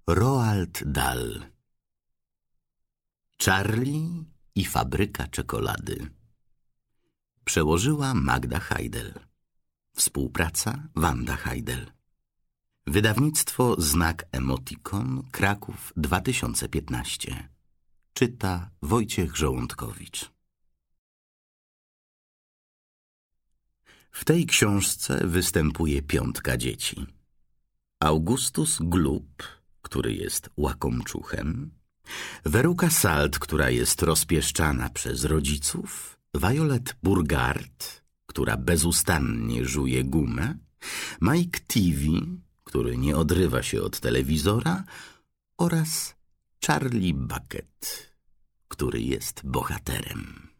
Roald Dahl. Charlie i fabryka czekolady. Przełożyła Magda Heidel. Współpraca Wanda Heidel. Wydawnictwo Znak Emotikon, Kraków 2015. Czyta Wojciech Żołądkowicz. W tej książce występuje 5 dzieci. Augustus Gloop, który jest łakomczuchem, Veruca Salt, która jest rozpieszczana przez rodziców, Violet Burgard, która bezustannie żuje gumę, Mike Teavee, który nie odrywa się od telewizora, oraz Charlie Bucket, który jest bohaterem.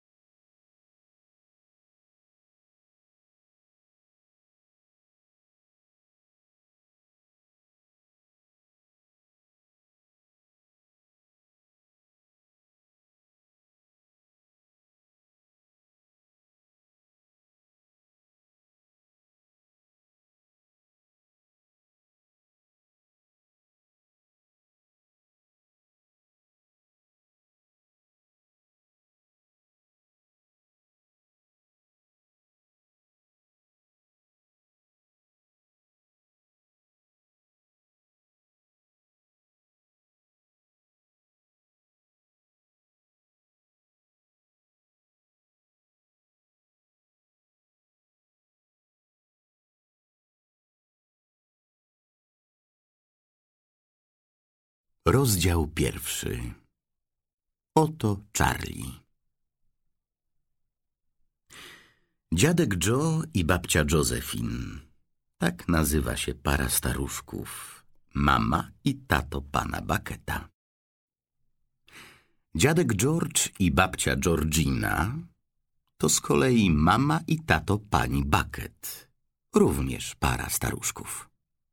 Rozdział 1. Oto Charlie. Dziadek Joe i babcia Josephine. Tak nazywa się para staruszków. Mama i tato pana Bucketa. Dziadek George i babcia Georgina to z kolei mama i tato pani Bucket. Również para staruszków.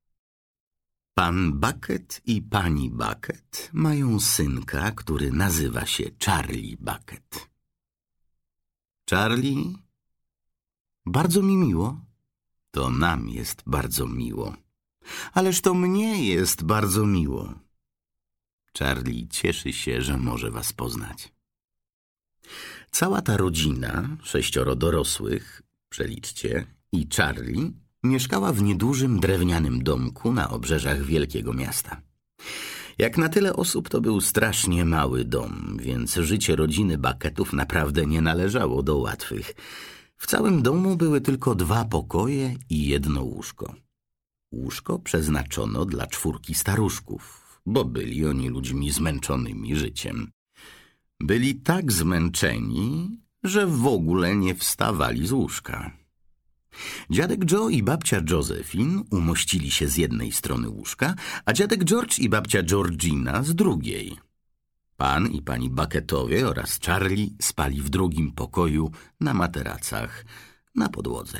Pan Bucket i pani Bucket mają synka, który nazywa się Charlie Bucket. Charlie, bardzo mi miło. To nam jest bardzo miło. Ależ to mnie jest bardzo miło. Charlie cieszy się, że może was poznać. Cała ta rodzina, 6 dorosłych, przeliczcie, i Charlie mieszkała w niedużym drewnianym domku na obrzeżach wielkiego miasta. Jak na tyle osób to był strasznie mały dom, więc życie rodziny Bucketów naprawdę nie należało do łatwych. W całym domu były tylko 2 pokoje i 1 łóżko. Łóżko przeznaczono dla 4 staruszków, bo byli oni ludźmi zmęczonymi życiem. Byli tak zmęczeni, że w ogóle nie wstawali z łóżka. Dziadek Joe i babcia Josephine umościli się z jednej strony łóżka, a dziadek George i babcia Georgina z drugiej. Pan i pani Bucketowie oraz Charlie spali w drugim pokoju na materacach na podłodze.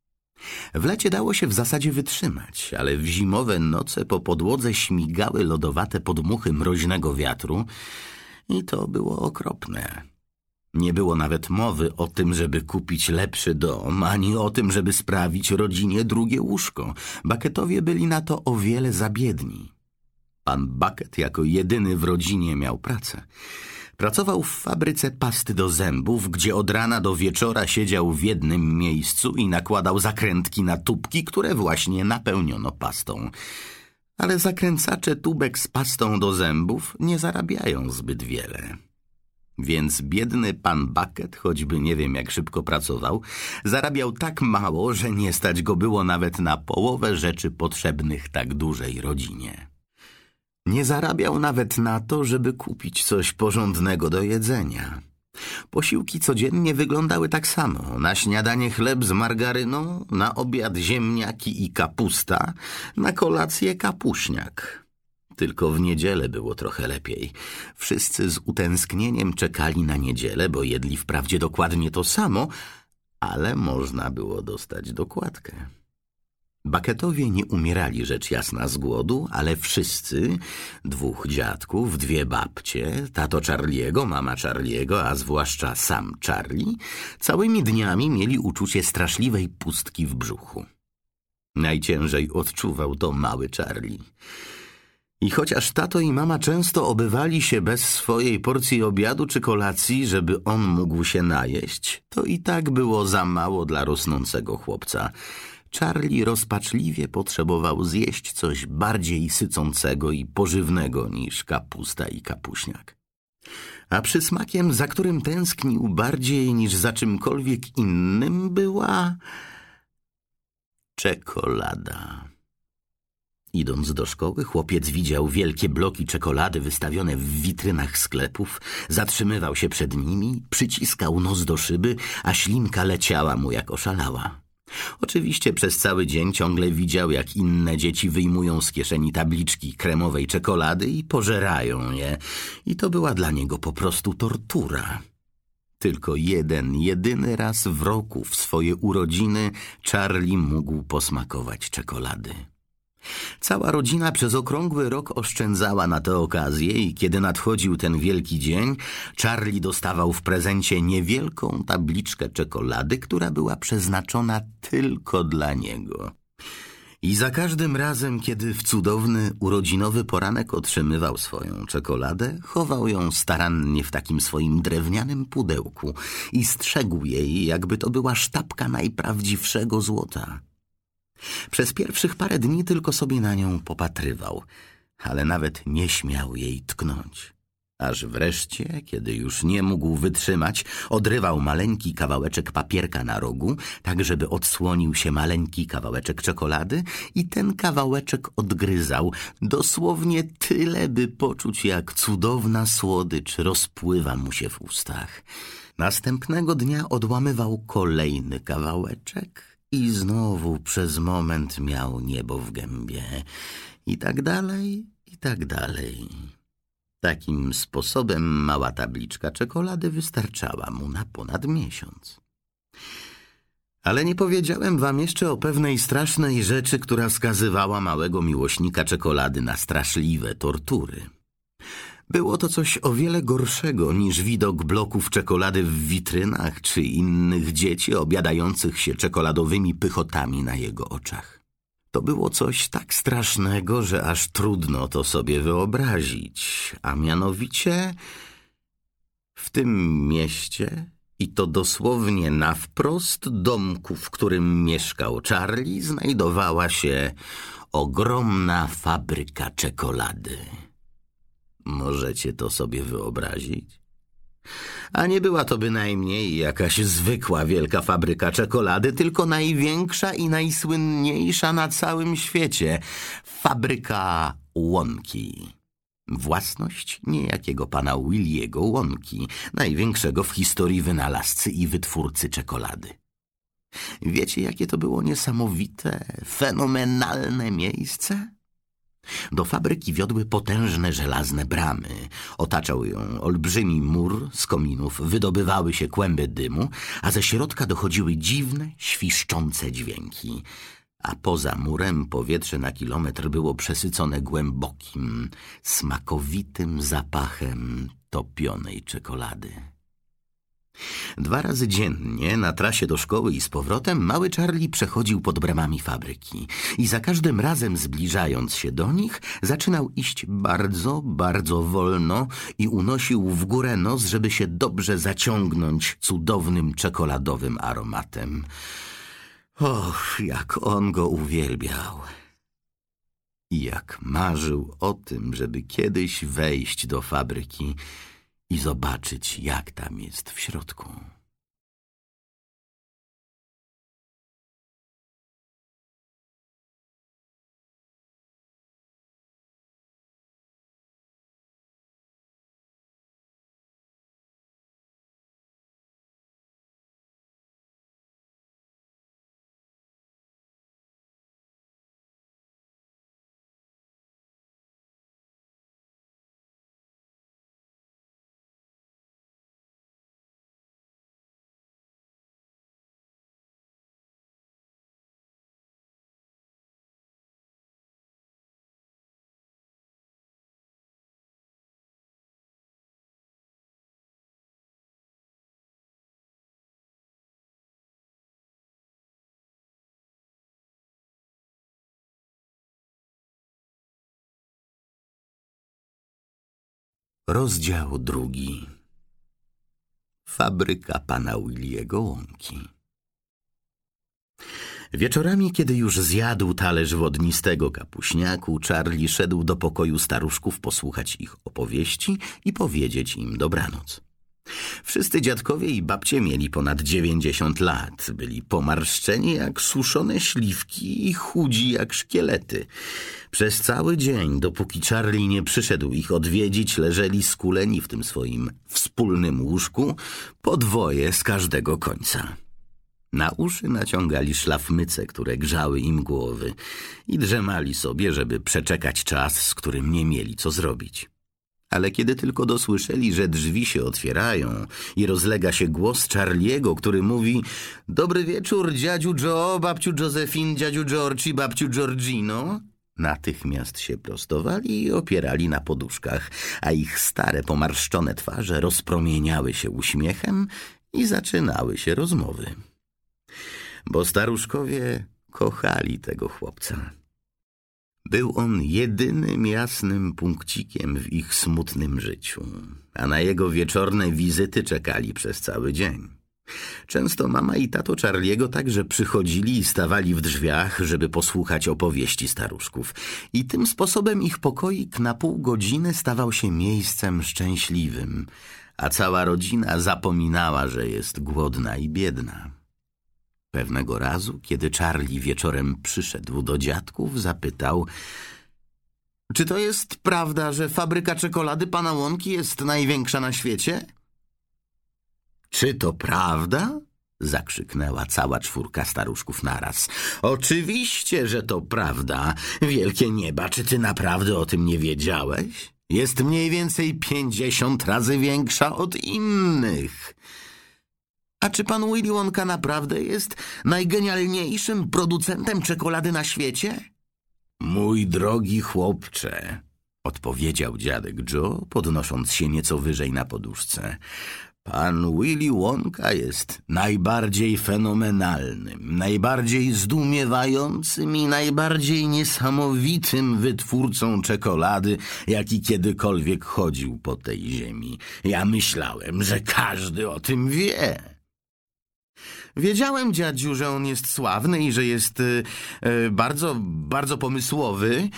W lecie dało się w zasadzie wytrzymać, ale w zimowe noce po podłodze śmigały lodowate podmuchy mroźnego wiatru i to było okropne. Nie było nawet mowy o tym, żeby kupić lepszy dom, ani o tym, żeby sprawić rodzinie drugie łóżko. Bucketowie byli na to o wiele za biedni. Pan Bucket jako jedyny w rodzinie miał pracę. Pracował w fabryce pasty do zębów, gdzie od rana do wieczora siedział w jednym miejscu i nakładał zakrętki na tubki, które właśnie napełniono pastą. Ale zakręcacze tubek z pastą do zębów nie zarabiają zbyt wiele. Więc biedny pan Bucket, choćby nie wiem jak szybko pracował, zarabiał tak mało, że nie stać go było nawet na połowę rzeczy potrzebnych tak dużej rodzinie. Nie zarabiał nawet na to, żeby kupić coś porządnego do jedzenia. Posiłki codziennie wyglądały tak samo. Na śniadanie chleb z margaryną, na obiad ziemniaki i kapusta, na kolację kapuśniak. Tylko w niedzielę było trochę lepiej. Wszyscy z utęsknieniem czekali na niedzielę, bo jedli wprawdzie dokładnie to samo, ale można było dostać dokładkę. Bucketowie nie umierali rzecz jasna z głodu, ale wszyscy, 2 dziadków, 2 babcie, tato Charliego, mama Charliego, a zwłaszcza sam Charlie, całymi dniami mieli uczucie straszliwej pustki w brzuchu. Najciężej odczuwał to mały Charlie. I chociaż tato i mama często obywali się bez swojej porcji obiadu czy kolacji, żeby on mógł się najeść, to i tak było za mało dla rosnącego chłopca. Charlie rozpaczliwie potrzebował zjeść coś bardziej sycącego i pożywnego niż kapusta i kapuśniak. A przysmakiem, za którym tęsknił bardziej niż za czymkolwiek innym, była czekolada. Idąc do szkoły, chłopiec widział wielkie bloki czekolady wystawione w witrynach sklepów, zatrzymywał się przed nimi, przyciskał nos do szyby, a ślinka leciała mu jak oszalała. Oczywiście przez cały dzień ciągle widział, jak inne dzieci wyjmują z kieszeni tabliczki kremowej czekolady i pożerają je. I to była dla niego po prostu tortura. Tylko jedyny raz w roku, w swoje urodziny, Charlie mógł posmakować czekolady. Cała rodzina przez okrągły rok oszczędzała na tę okazję i kiedy nadchodził ten wielki dzień, Charlie dostawał w prezencie niewielką tabliczkę czekolady, która była przeznaczona tylko dla niego. I za każdym razem, kiedy w cudowny, urodzinowy poranek otrzymywał swoją czekoladę, chował ją starannie w takim swoim drewnianym pudełku i strzegł jej, jakby to była sztabka najprawdziwszego złota. Przez pierwszych parę dni tylko sobie na nią popatrywał, ale nawet nie śmiał jej tknąć. Aż wreszcie, kiedy już nie mógł wytrzymać, odrywał maleńki kawałeczek papierka na rogu, tak żeby odsłonił się maleńki kawałeczek czekolady i ten kawałeczek odgryzał, dosłownie tyle, by poczuć, jak cudowna słodycz rozpływa mu się w ustach. Następnego dnia odłamywał kolejny kawałeczek i znowu przez moment miał niebo w gębie. I tak dalej, i tak dalej. Takim sposobem mała tabliczka czekolady wystarczała mu na ponad miesiąc. Ale nie powiedziałem wam jeszcze o pewnej strasznej rzeczy, która skazywała małego miłośnika czekolady na straszliwe tortury. Było to coś o wiele gorszego niż widok bloków czekolady w witrynach czy innych dzieci obiadających się czekoladowymi pychotami na jego oczach. To było coś tak strasznego, że aż trudno to sobie wyobrazić, a mianowicie w tym mieście, i to dosłownie na wprost domku, w którym mieszkał Charlie, znajdowała się ogromna fabryka czekolady. Możecie to sobie wyobrazić? A nie była to bynajmniej jakaś zwykła wielka fabryka czekolady, tylko największa i najsłynniejsza na całym świecie. Fabryka Wonki. Własność niejakiego pana Williego Wonki, największego w historii wynalazcy i wytwórcy czekolady. Wiecie, jakie to było niesamowite, fenomenalne miejsce? Do fabryki wiodły potężne żelazne bramy. Otaczał ją olbrzymi mur, z kominów wydobywały się kłęby dymu, a ze środka dochodziły dziwne, świszczące dźwięki. A poza murem powietrze na kilometr było przesycone głębokim, smakowitym zapachem topionej czekolady. 2 razy dziennie na trasie do szkoły i z powrotem mały Charlie przechodził pod bramami fabryki i za każdym razem zbliżając się do nich zaczynał iść bardzo, bardzo wolno i unosił w górę nos, żeby się dobrze zaciągnąć cudownym czekoladowym aromatem. Och, jak on go uwielbiał! I jak marzył o tym, żeby kiedyś wejść do fabryki i zobaczyć, jak tam jest w środku. Rozdział 2. Fabryka pana Williego Wonki. Wieczorami, kiedy już zjadł talerz wodnistego kapuśniaku, Charlie szedł do pokoju staruszków posłuchać ich opowieści i powiedzieć im dobranoc. Wszyscy dziadkowie i babcie mieli ponad 90 lat. Byli pomarszczeni jak suszone śliwki i chudzi jak szkielety. Przez cały dzień, dopóki Charlie nie przyszedł ich odwiedzić, leżeli skuleni w tym swoim wspólnym łóżku po dwoje z każdego końca. Na uszy naciągali szlafmyce, które grzały im głowy i drzemali sobie, żeby przeczekać czas, z którym nie mieli co zrobić. Ale kiedy tylko dosłyszeli, że drzwi się otwierają i rozlega się głos Charliego, który mówi: „Dobry wieczór, dziadziu Joe, babciu Josephine, dziadziu George i babciu Georgino”, natychmiast się prostowali i opierali na poduszkach, a ich stare, pomarszczone twarze rozpromieniały się uśmiechem i zaczynały się rozmowy. Bo staruszkowie kochali tego chłopca. Był on jedynym jasnym punkcikiem w ich smutnym życiu, a na jego wieczorne wizyty czekali przez cały dzień. Często mama i tato Charliego także przychodzili i stawali w drzwiach, żeby posłuchać opowieści staruszków. I tym sposobem ich pokoik na pół godziny stawał się miejscem szczęśliwym, a cała rodzina zapominała, że jest głodna i biedna. Pewnego razu, kiedy Charlie wieczorem przyszedł do dziadków, zapytał: „Czy to jest prawda, że fabryka czekolady pana Wonki jest największa na świecie?” „Czy to prawda?” zakrzyknęła cała czwórka staruszków naraz. „Oczywiście, że to prawda. Wielkie nieba, czy ty naprawdę o tym nie wiedziałeś? Jest mniej więcej 50 razy większa od innych.” „A czy pan Willy Wonka naprawdę jest najgenialniejszym producentem czekolady na świecie?” „Mój drogi chłopcze”, odpowiedział dziadek Joe, podnosząc się nieco wyżej na poduszce, „pan Willy Wonka jest najbardziej fenomenalnym, najbardziej zdumiewającym i najbardziej niesamowitym wytwórcą czekolady, jaki kiedykolwiek chodził po tej ziemi. Ja myślałem, że każdy o tym wie.” „Wiedziałem, dziadziu, że on jest sławny i że jest bardzo pomysłowy.”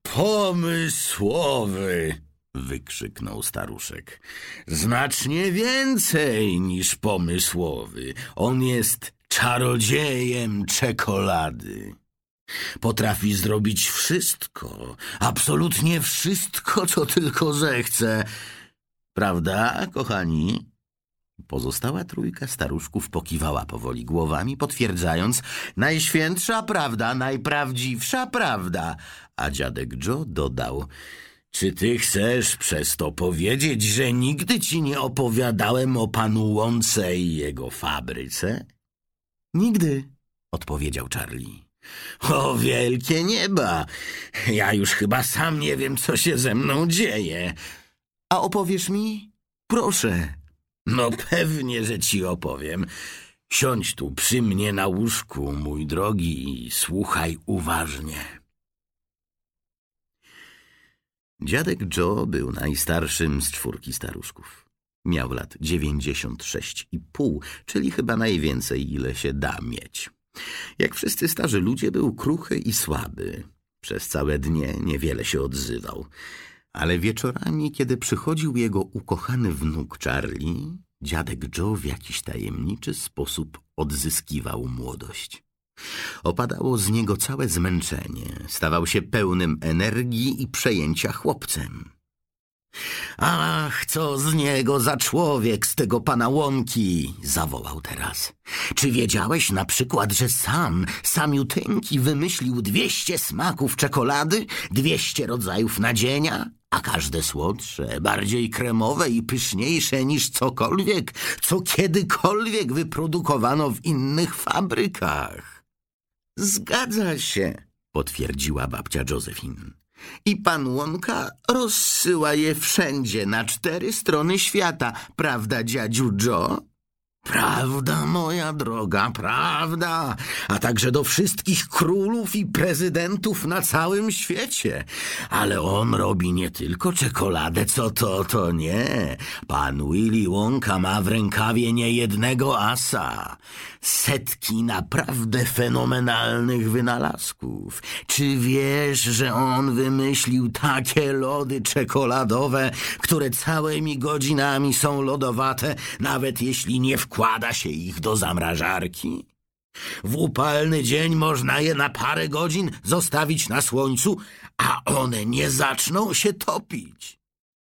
„Pomysłowy!” wykrzyknął staruszek. „Znacznie więcej niż pomysłowy. On jest czarodziejem czekolady. Potrafi zrobić wszystko, absolutnie wszystko, co tylko zechce. Prawda, kochani?” Pozostała trójka staruszków pokiwała powoli głowami, potwierdzając: „Najświętsza prawda, najprawdziwsza prawda”, a dziadek Joe dodał: „Czy ty chcesz przez to powiedzieć, że nigdy ci nie opowiadałem o panu Wonce i jego fabryce?” „Nigdy”, odpowiedział Charlie. „O wielkie nieba! Ja już chyba sam nie wiem, co się ze mną dzieje.” „A opowiesz mi? Proszę.” „No pewnie, że ci opowiem. Siądź tu przy mnie na łóżku, mój drogi, i słuchaj uważnie.” Dziadek Joe był najstarszym z czwórki staruszków. Miał lat 96,5, czyli chyba najwięcej, ile się da mieć. Jak wszyscy starzy ludzie, był kruchy i słaby. Przez całe dnie niewiele się odzywał. Ale wieczorami, kiedy przychodził jego ukochany wnuk Charlie, dziadek Joe w jakiś tajemniczy sposób odzyskiwał młodość. Opadało z niego całe zmęczenie. Stawał się pełnym energii i przejęcia chłopcem. „Ach, co z niego za człowiek, z tego pana Wonki!” zawołał teraz. „Czy wiedziałeś na przykład, że samiuteńki wymyślił 200 smaków czekolady, 200 rodzajów nadzienia, a każde słodsze, bardziej kremowe i pyszniejsze niż cokolwiek, co kiedykolwiek wyprodukowano w innych fabrykach?” „Zgadza się”, potwierdziła babcia Josephine. „I pan Wonka rozsyła je wszędzie, na 4 strony świata, prawda, dziadziu Joe?” Prawda, moja droga, prawda, a także do wszystkich królów i prezydentów na całym świecie. Ale on robi nie tylko czekoladę, co to nie. Pan Willy Wonka ma w rękawie niejednego asa. Setki naprawdę fenomenalnych wynalazków. Czy wiesz, że on wymyślił takie lody czekoladowe, które całymi godzinami są lodowate, nawet jeśli nie wkłada się ich do zamrażarki? W upalny dzień można je na parę godzin zostawić na słońcu, a one nie zaczną się topić.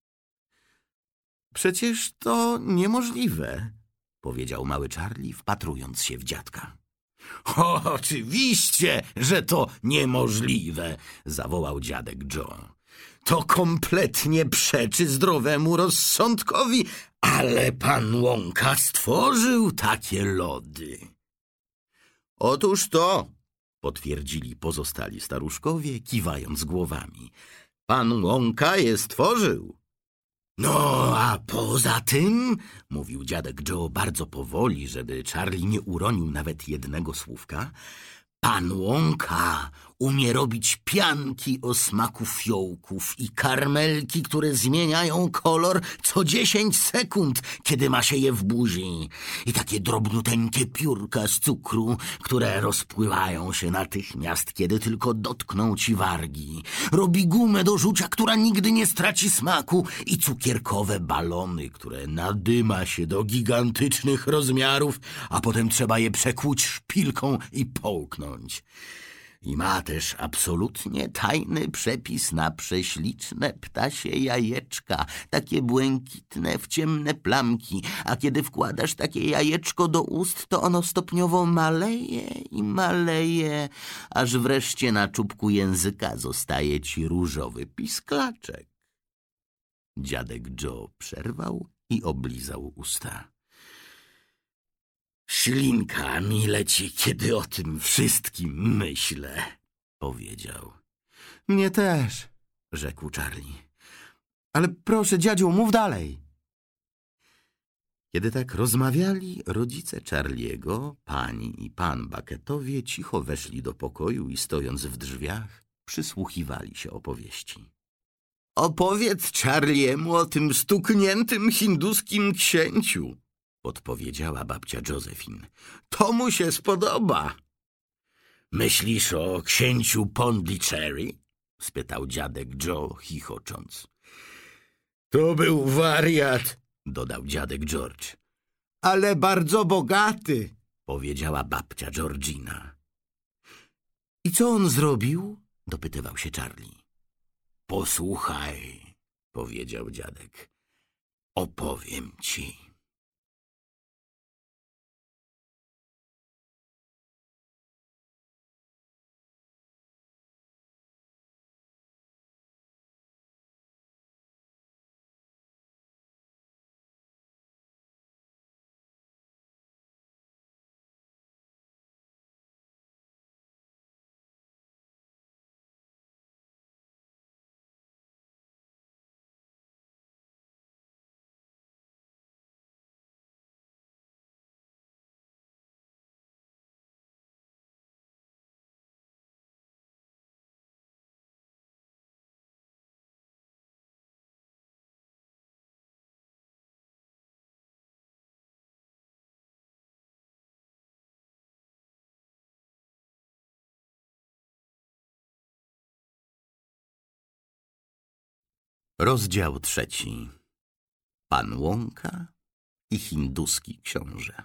Przecież to niemożliwe, powiedział mały Charlie, wpatrując się w dziadka. Oczywiście, że to niemożliwe, zawołał dziadek Joe. To kompletnie przeczy zdrowemu rozsądkowi, ale pan Wonka stworzył takie lody. Otóż to, potwierdzili pozostali staruszkowie, kiwając głowami. Pan Wonka je stworzył. No, a poza tym, mówił dziadek Joe bardzo powoli, żeby Charlie nie uronił nawet jednego słówka, pan Wonka umie robić pianki o smaku fiołków i karmelki, które zmieniają kolor co 10 sekund, kiedy ma się je w buzi. I takie drobnuteńkie piórka z cukru, które rozpływają się natychmiast, kiedy tylko dotkną ci wargi. Robi gumę do rzucia, która nigdy nie straci smaku i cukierkowe balony, które nadyma się do gigantycznych rozmiarów, a potem trzeba je przekłuć szpilką i połknąć. I ma też absolutnie tajny przepis na prześliczne ptasie jajeczka, takie błękitne w ciemne plamki, a kiedy wkładasz takie jajeczko do ust, to ono stopniowo maleje i maleje, aż wreszcie na czubku języka zostaje ci różowy pisklaczek. Dziadek Joe przerwał i oblizał usta. Ślinka mi leci, kiedy o tym wszystkim myślę, powiedział. Mnie też, rzekł Charlie. Ale proszę, dziadziu, mów dalej. Kiedy tak rozmawiali, rodzice Charliego, pani i pan Bucketowie cicho weszli do pokoju i stojąc w drzwiach, przysłuchiwali się opowieści. Opowiedz Charliemu o tym stukniętym hinduskim księciu, podpowiedziała babcia Josephine. To mu się spodoba. Myślisz o księciu Pondicherry? Spytał dziadek Joe, chichocząc. To był wariat, dodał dziadek George. Ale bardzo bogaty, powiedziała babcia Georgina. I co on zrobił? Dopytywał się Charlie. Posłuchaj, powiedział dziadek. Opowiem ci. Rozdział 3. Pan Wonka i hinduski książę.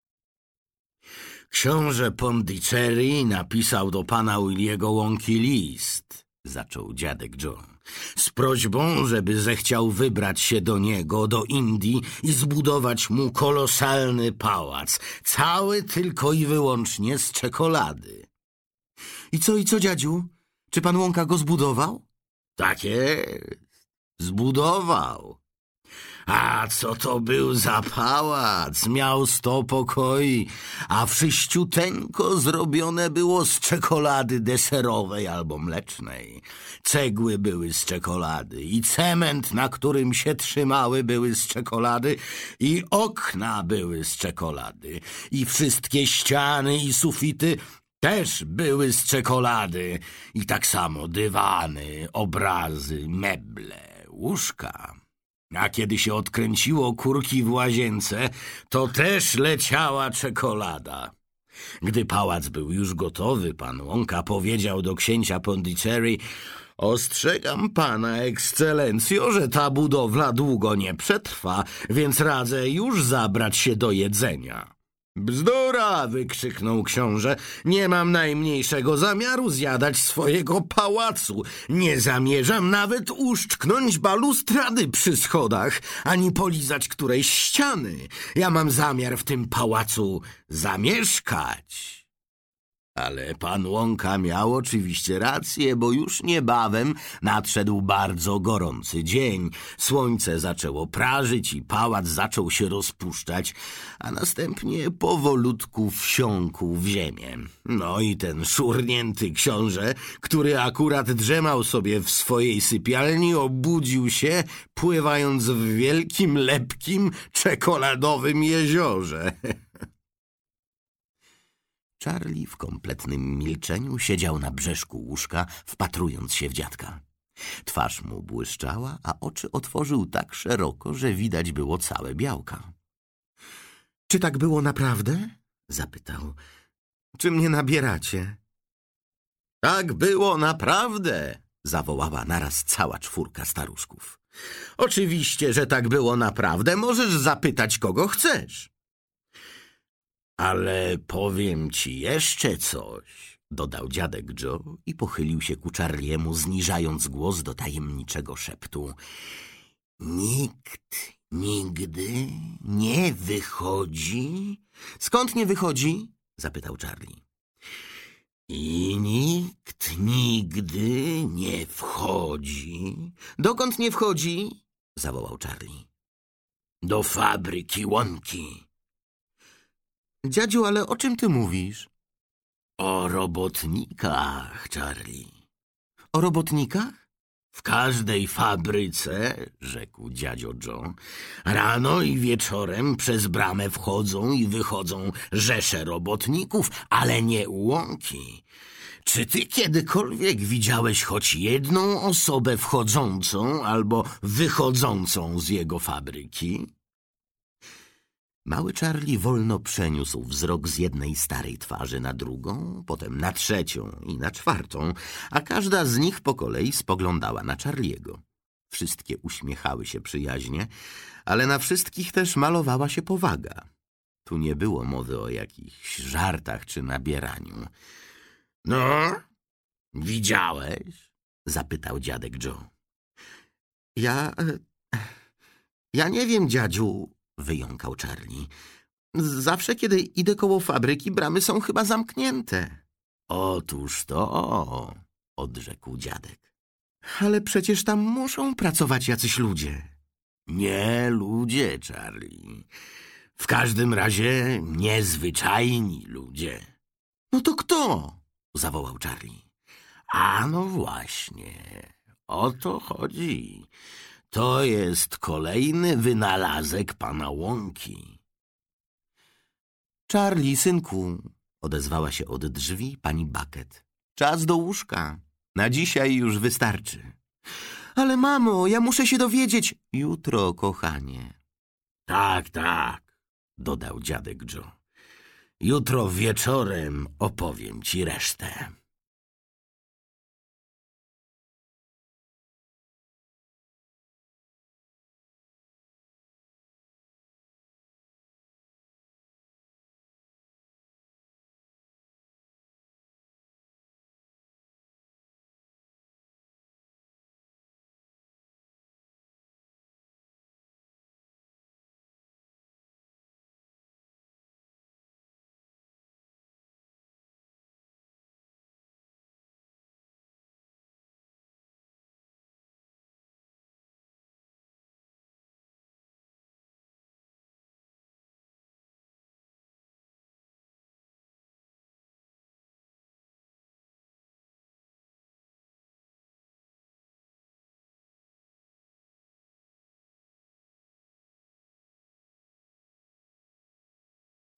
Książę Pondicherry napisał do pana Williego Wonki list, zaczął dziadek Joe, z prośbą, żeby zechciał wybrać się do niego, do Indii i zbudować mu kolosalny pałac, cały tylko i wyłącznie z czekolady. I co, dziadziu? Czy pan Wonka go zbudował? Tak jest. Zbudował. A co to był za pałac? Miał 100 pokoi, a wszyściuteńko zrobione było z czekolady deserowej albo mlecznej. Cegły były z czekolady i cement, na którym się trzymały, były z czekolady i okna były z czekolady i wszystkie ściany i sufity też były z czekolady i tak samo dywany, obrazy, meble, łóżka. A kiedy się odkręciło kurki w łazience, to też leciała czekolada. Gdy pałac był już gotowy, pan Łąka powiedział do księcia Pondicherry: ostrzegam pana, ekscelencjo, że ta budowla długo nie przetrwa, więc radzę już zabrać się do jedzenia. Bzdura! Wykrzyknął książę. Nie mam najmniejszego zamiaru zjadać swojego pałacu. Nie zamierzam nawet uszczknąć balustrady przy schodach, ani polizać którejś ściany. Ja mam zamiar w tym pałacu zamieszkać. Ale pan Łąka miał oczywiście rację, bo już niebawem nadszedł bardzo gorący dzień. Słońce zaczęło prażyć i pałac zaczął się rozpuszczać, a następnie powolutku wsiąkł w ziemię. No i ten szurnięty książę, który akurat drzemał sobie w swojej sypialni, obudził się, pływając w wielkim, lepkim, czekoladowym jeziorze. Charlie w kompletnym milczeniu siedział na brzeszku łóżka, wpatrując się w dziadka. Twarz mu błyszczała, a oczy otworzył tak szeroko, że widać było całe białka. — Czy tak było naprawdę? — zapytał. — Czy mnie nabieracie? — Tak było naprawdę! — zawołała naraz cała czwórka staruszków. — Oczywiście, że tak było naprawdę. Możesz zapytać, kogo chcesz. Ale powiem ci jeszcze coś, dodał dziadek Joe i pochylił się ku Charliemu, zniżając głos do tajemniczego szeptu. Nikt nigdy nie wychodzi. Skąd nie wychodzi? Zapytał Charlie. I nikt nigdy nie wchodzi. Dokąd nie wchodzi? Zawołał Charlie. Do fabryki Łąki. Dziadziu, ale o czym ty mówisz? O robotnikach, Charlie. O robotnikach? W każdej fabryce, rzekł dziadzio Joe, rano i wieczorem przez bramę wchodzą i wychodzą rzesze robotników, ale nie u Łąki. Czy ty kiedykolwiek widziałeś choć jedną osobę wchodzącą albo wychodzącą z jego fabryki? Mały Charlie wolno przeniósł wzrok z jednej starej twarzy na drugą, potem na trzecią i na czwartą, a każda z nich po kolei spoglądała na Charliego. Wszystkie uśmiechały się przyjaźnie, ale na wszystkich też malowała się powaga. Tu nie było mowy o jakichś żartach czy nabieraniu. — No, widziałeś? — zapytał dziadek Joe. Ja nie wiem, dziadziu — wyjąkał Charlie. Zawsze, kiedy idę koło fabryki, bramy są chyba zamknięte. Otóż to, odrzekł dziadek. Ale przecież tam muszą pracować jacyś ludzie. Nie ludzie, Charlie. W każdym razie niezwyczajni ludzie. No to kto? Zawołał Charlie. A no właśnie, o to chodzi. To jest kolejny wynalazek pana Łąki. Charlie, synku, odezwała się od drzwi pani Bucket. Czas do łóżka. Na dzisiaj już wystarczy. Ale mamo, ja muszę się dowiedzieć. Jutro, kochanie. Tak, tak, dodał dziadek Joe. Jutro wieczorem opowiem ci resztę.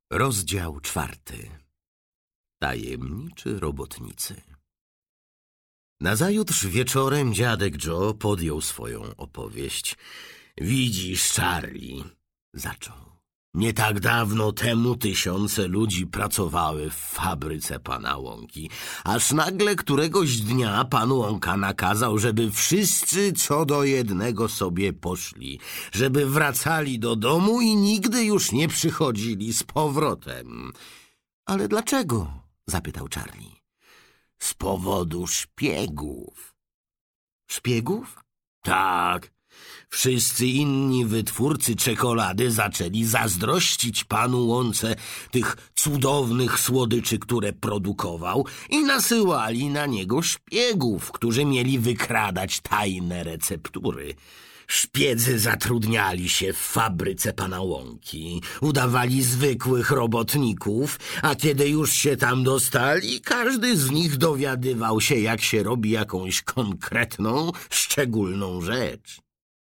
Rozdział 4. Tajemniczy robotnicy. Nazajutrz wieczorem dziadek Joe podjął swoją opowieść. Widzisz, Charlie, zaczął. Nie tak dawno temu tysiące ludzi pracowały w fabryce pana Łąki, aż nagle któregoś dnia pan Łąka nakazał, żeby wszyscy co do jednego sobie poszli, żeby wracali do domu i nigdy już nie przychodzili z powrotem. Ale dlaczego? Zapytał Charlie. Z powodu szpiegów. Szpiegów? Tak. Wszyscy inni wytwórcy czekolady zaczęli zazdrościć panu Łące tych cudownych słodyczy, które produkował, i nasyłali na niego szpiegów, którzy mieli wykradać tajne receptury. Szpiedzy zatrudniali się w fabryce pana Łąki, udawali zwykłych robotników, a kiedy już się tam dostali, każdy z nich dowiadywał się, jak się robi jakąś konkretną, szczególną rzecz.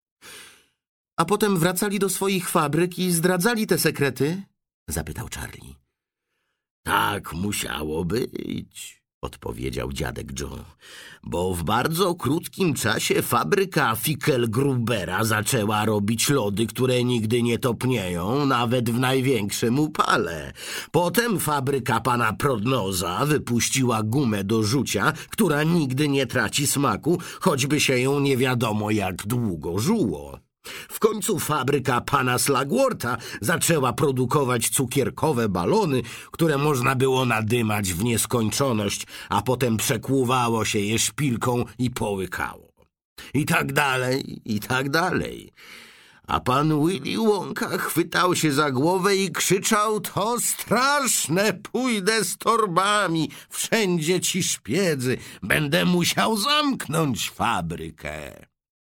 A potem wracali do swoich fabryk i zdradzali te sekrety? Zapytał Charlie. Tak musiało być, odpowiedział dziadek Joe, bo w bardzo krótkim czasie fabryka Fickelgrubera zaczęła robić lody, które nigdy nie topnieją, nawet w największym upale. Potem fabryka pana Prodnoza wypuściła gumę do rzucia, która nigdy nie traci smaku, choćby się ją nie wiadomo jak długo żuło. W końcu fabryka pana Slagworta zaczęła produkować cukierkowe balony, które można było nadymać w nieskończoność, a potem przekłuwało się je szpilką i połykało. I tak dalej, i tak dalej. A pan Willy Wonka chwytał się za głowę i krzyczał: to straszne, pójdę z torbami, wszędzie ci szpiedzy, będę musiał zamknąć fabrykę.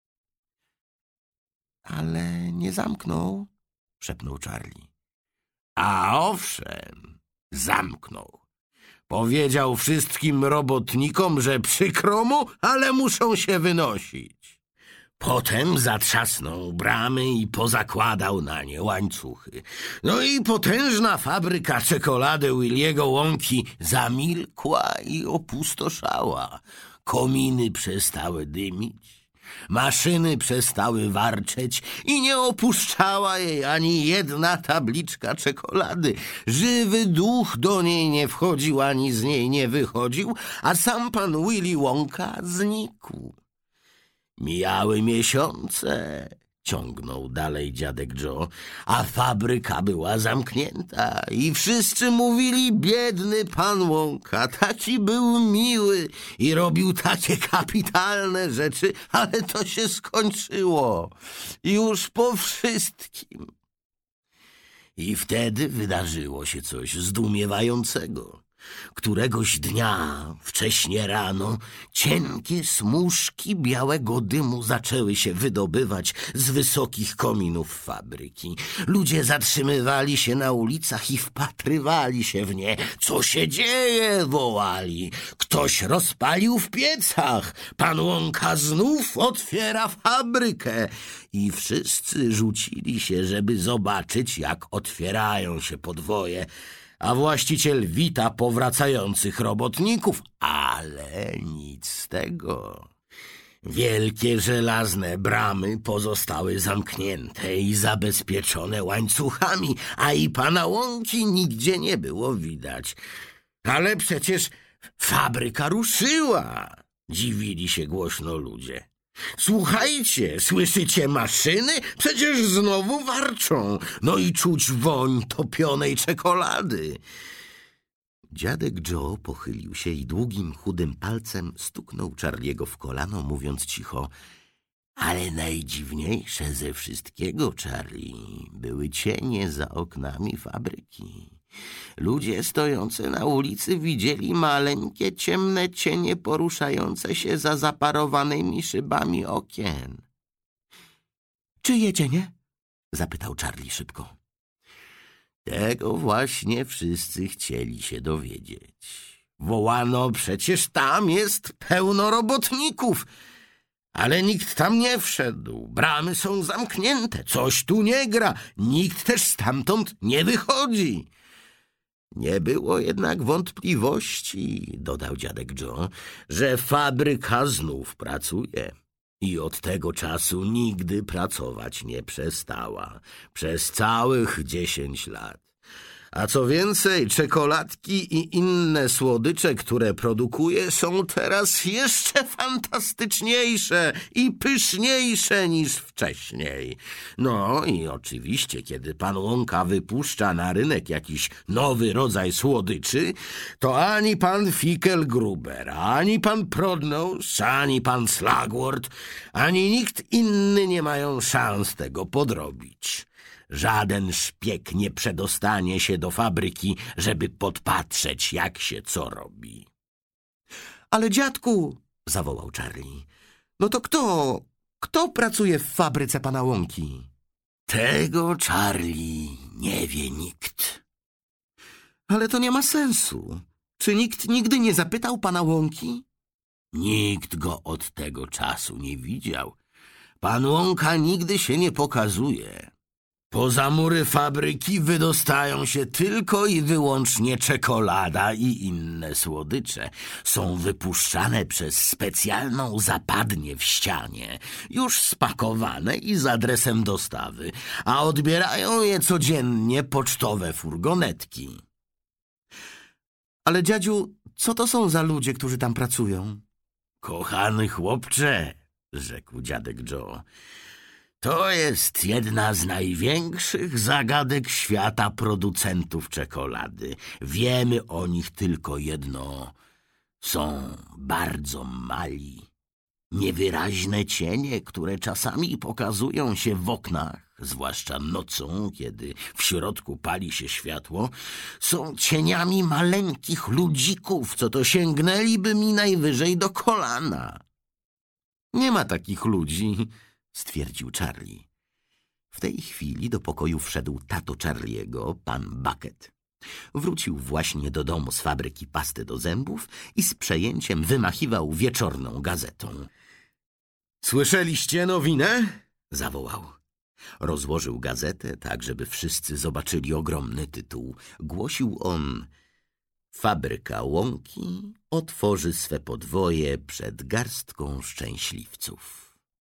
Ale nie zamknął, szepnął Charlie. A owszem, zamknął. Powiedział wszystkim robotnikom, że przykro mu, ale muszą się wynosić. Potem zatrzasnął bramy i pozakładał na nie łańcuchy. No i potężna fabryka czekolady Williego Wonki zamilkła i opustoszała. Kominy przestały dymić. Maszyny przestały warczeć i nie opuszczała jej ani jedna tabliczka czekolady. Żywy duch do niej nie wchodził, ani z niej nie wychodził, a sam pan Willy Wonka znikł. Mijały miesiące, ciągnął dalej dziadek Joe, a fabryka była zamknięta i wszyscy mówili: biedny pan Łąka, taki był miły i robił takie kapitalne rzeczy, ale to się skończyło już po wszystkim. I wtedy wydarzyło się coś zdumiewającego. Któregoś dnia, wcześnie rano, cienkie smużki białego dymu zaczęły się wydobywać z wysokich kominów fabryki. Ludzie zatrzymywali się na ulicach i wpatrywali się w nie. Co się dzieje? Wołali. Ktoś rozpalił w piecach. Pan Łąka znów otwiera fabrykę. I wszyscy rzucili się, żeby zobaczyć, jak otwierają się podwoje. A właściciel wita powracających robotników, ale nic z tego. Wielkie żelazne bramy pozostały zamknięte i zabezpieczone łańcuchami, a i pana Łąki nigdzie nie było widać. Ale przecież fabryka ruszyła, dziwili się głośno ludzie. Słuchajcie, słyszycie maszyny? Przecież znowu warczą. No i czuć woń topionej czekolady. Dziadek Joe pochylił się i długim, chudym palcem stuknął Charliego w kolano, mówiąc cicho: ale najdziwniejsze ze wszystkiego, Charlie, były cienie za oknami fabryki. Ludzie stojący na ulicy widzieli maleńkie, ciemne cienie poruszające się za zaparowanymi szybami okien. Czyje cienie? Zapytał Charlie szybko. Tego właśnie wszyscy chcieli się dowiedzieć. Wołano: przecież tam jest pełno robotników. Ale nikt tam nie wszedł. Bramy są zamknięte. Coś tu nie gra. Nikt też stamtąd nie wychodzi. Nie było jednak wątpliwości, dodał dziadek Joe, że fabryka znów pracuje. I od tego czasu nigdy pracować nie przestała. Przez całych 10 lat. A co więcej, czekoladki i inne słodycze, które produkuje, są teraz jeszcze fantastyczniejsze i pyszniejsze niż wcześniej. No i oczywiście, kiedy pan Łąka wypuszcza na rynek jakiś nowy rodzaj słodyczy, to ani pan Fickelgruber, ani pan Prodnose, ani pan Slugworth, ani nikt inny nie mają szans tego podrobić. Żaden szpieg nie przedostanie się do fabryki, żeby podpatrzeć, jak się co robi. Ale dziadku, zawołał Charlie, no to kto pracuje w fabryce pana Łąki? Tego, Charlie, nie wie nikt. Ale to nie ma sensu. Czy nikt nigdy nie zapytał pana Łąki? Nikt go od tego czasu nie widział. Pan Łąka nigdy się nie pokazuje. Poza mury fabryki wydostają się tylko i wyłącznie czekolada i inne słodycze. Są wypuszczane przez specjalną zapadnię w ścianie, już spakowane i z adresem dostawy, a odbierają je codziennie pocztowe furgonetki. Ale dziadziu, co to są za ludzie, którzy tam pracują? Kochany chłopcze, rzekł dziadek Joe, to jest jedna z największych zagadek świata producentów czekolady. Wiemy o nich tylko jedno. Są bardzo mali. Niewyraźne cienie, które czasami pokazują się w oknach, zwłaszcza nocą, kiedy w środku pali się światło, są cieniami maleńkich ludzików, co to sięgnęliby mi najwyżej do kolana. Nie ma takich ludzi, stwierdził Charlie. W tej chwili do pokoju wszedł tato Charliego, pan Bucket. Wrócił właśnie do domu z fabryki pasty do zębów i z przejęciem wymachiwał wieczorną gazetą. Słyszeliście nowinę? Zawołał. Rozłożył gazetę tak, żeby wszyscy zobaczyli ogromny tytuł. Głosił on: Fabryka Łąki otworzy swe podwoje przed garstką szczęśliwców.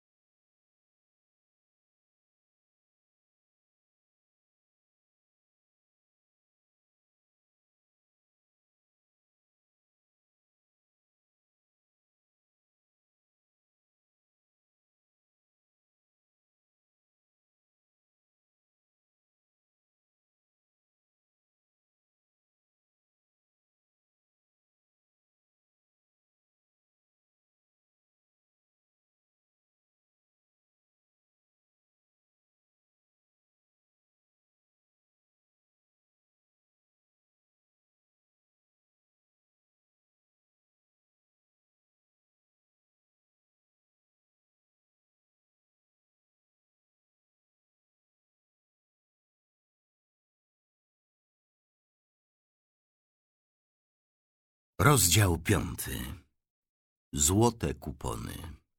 Rozdział 5. Złote kupony.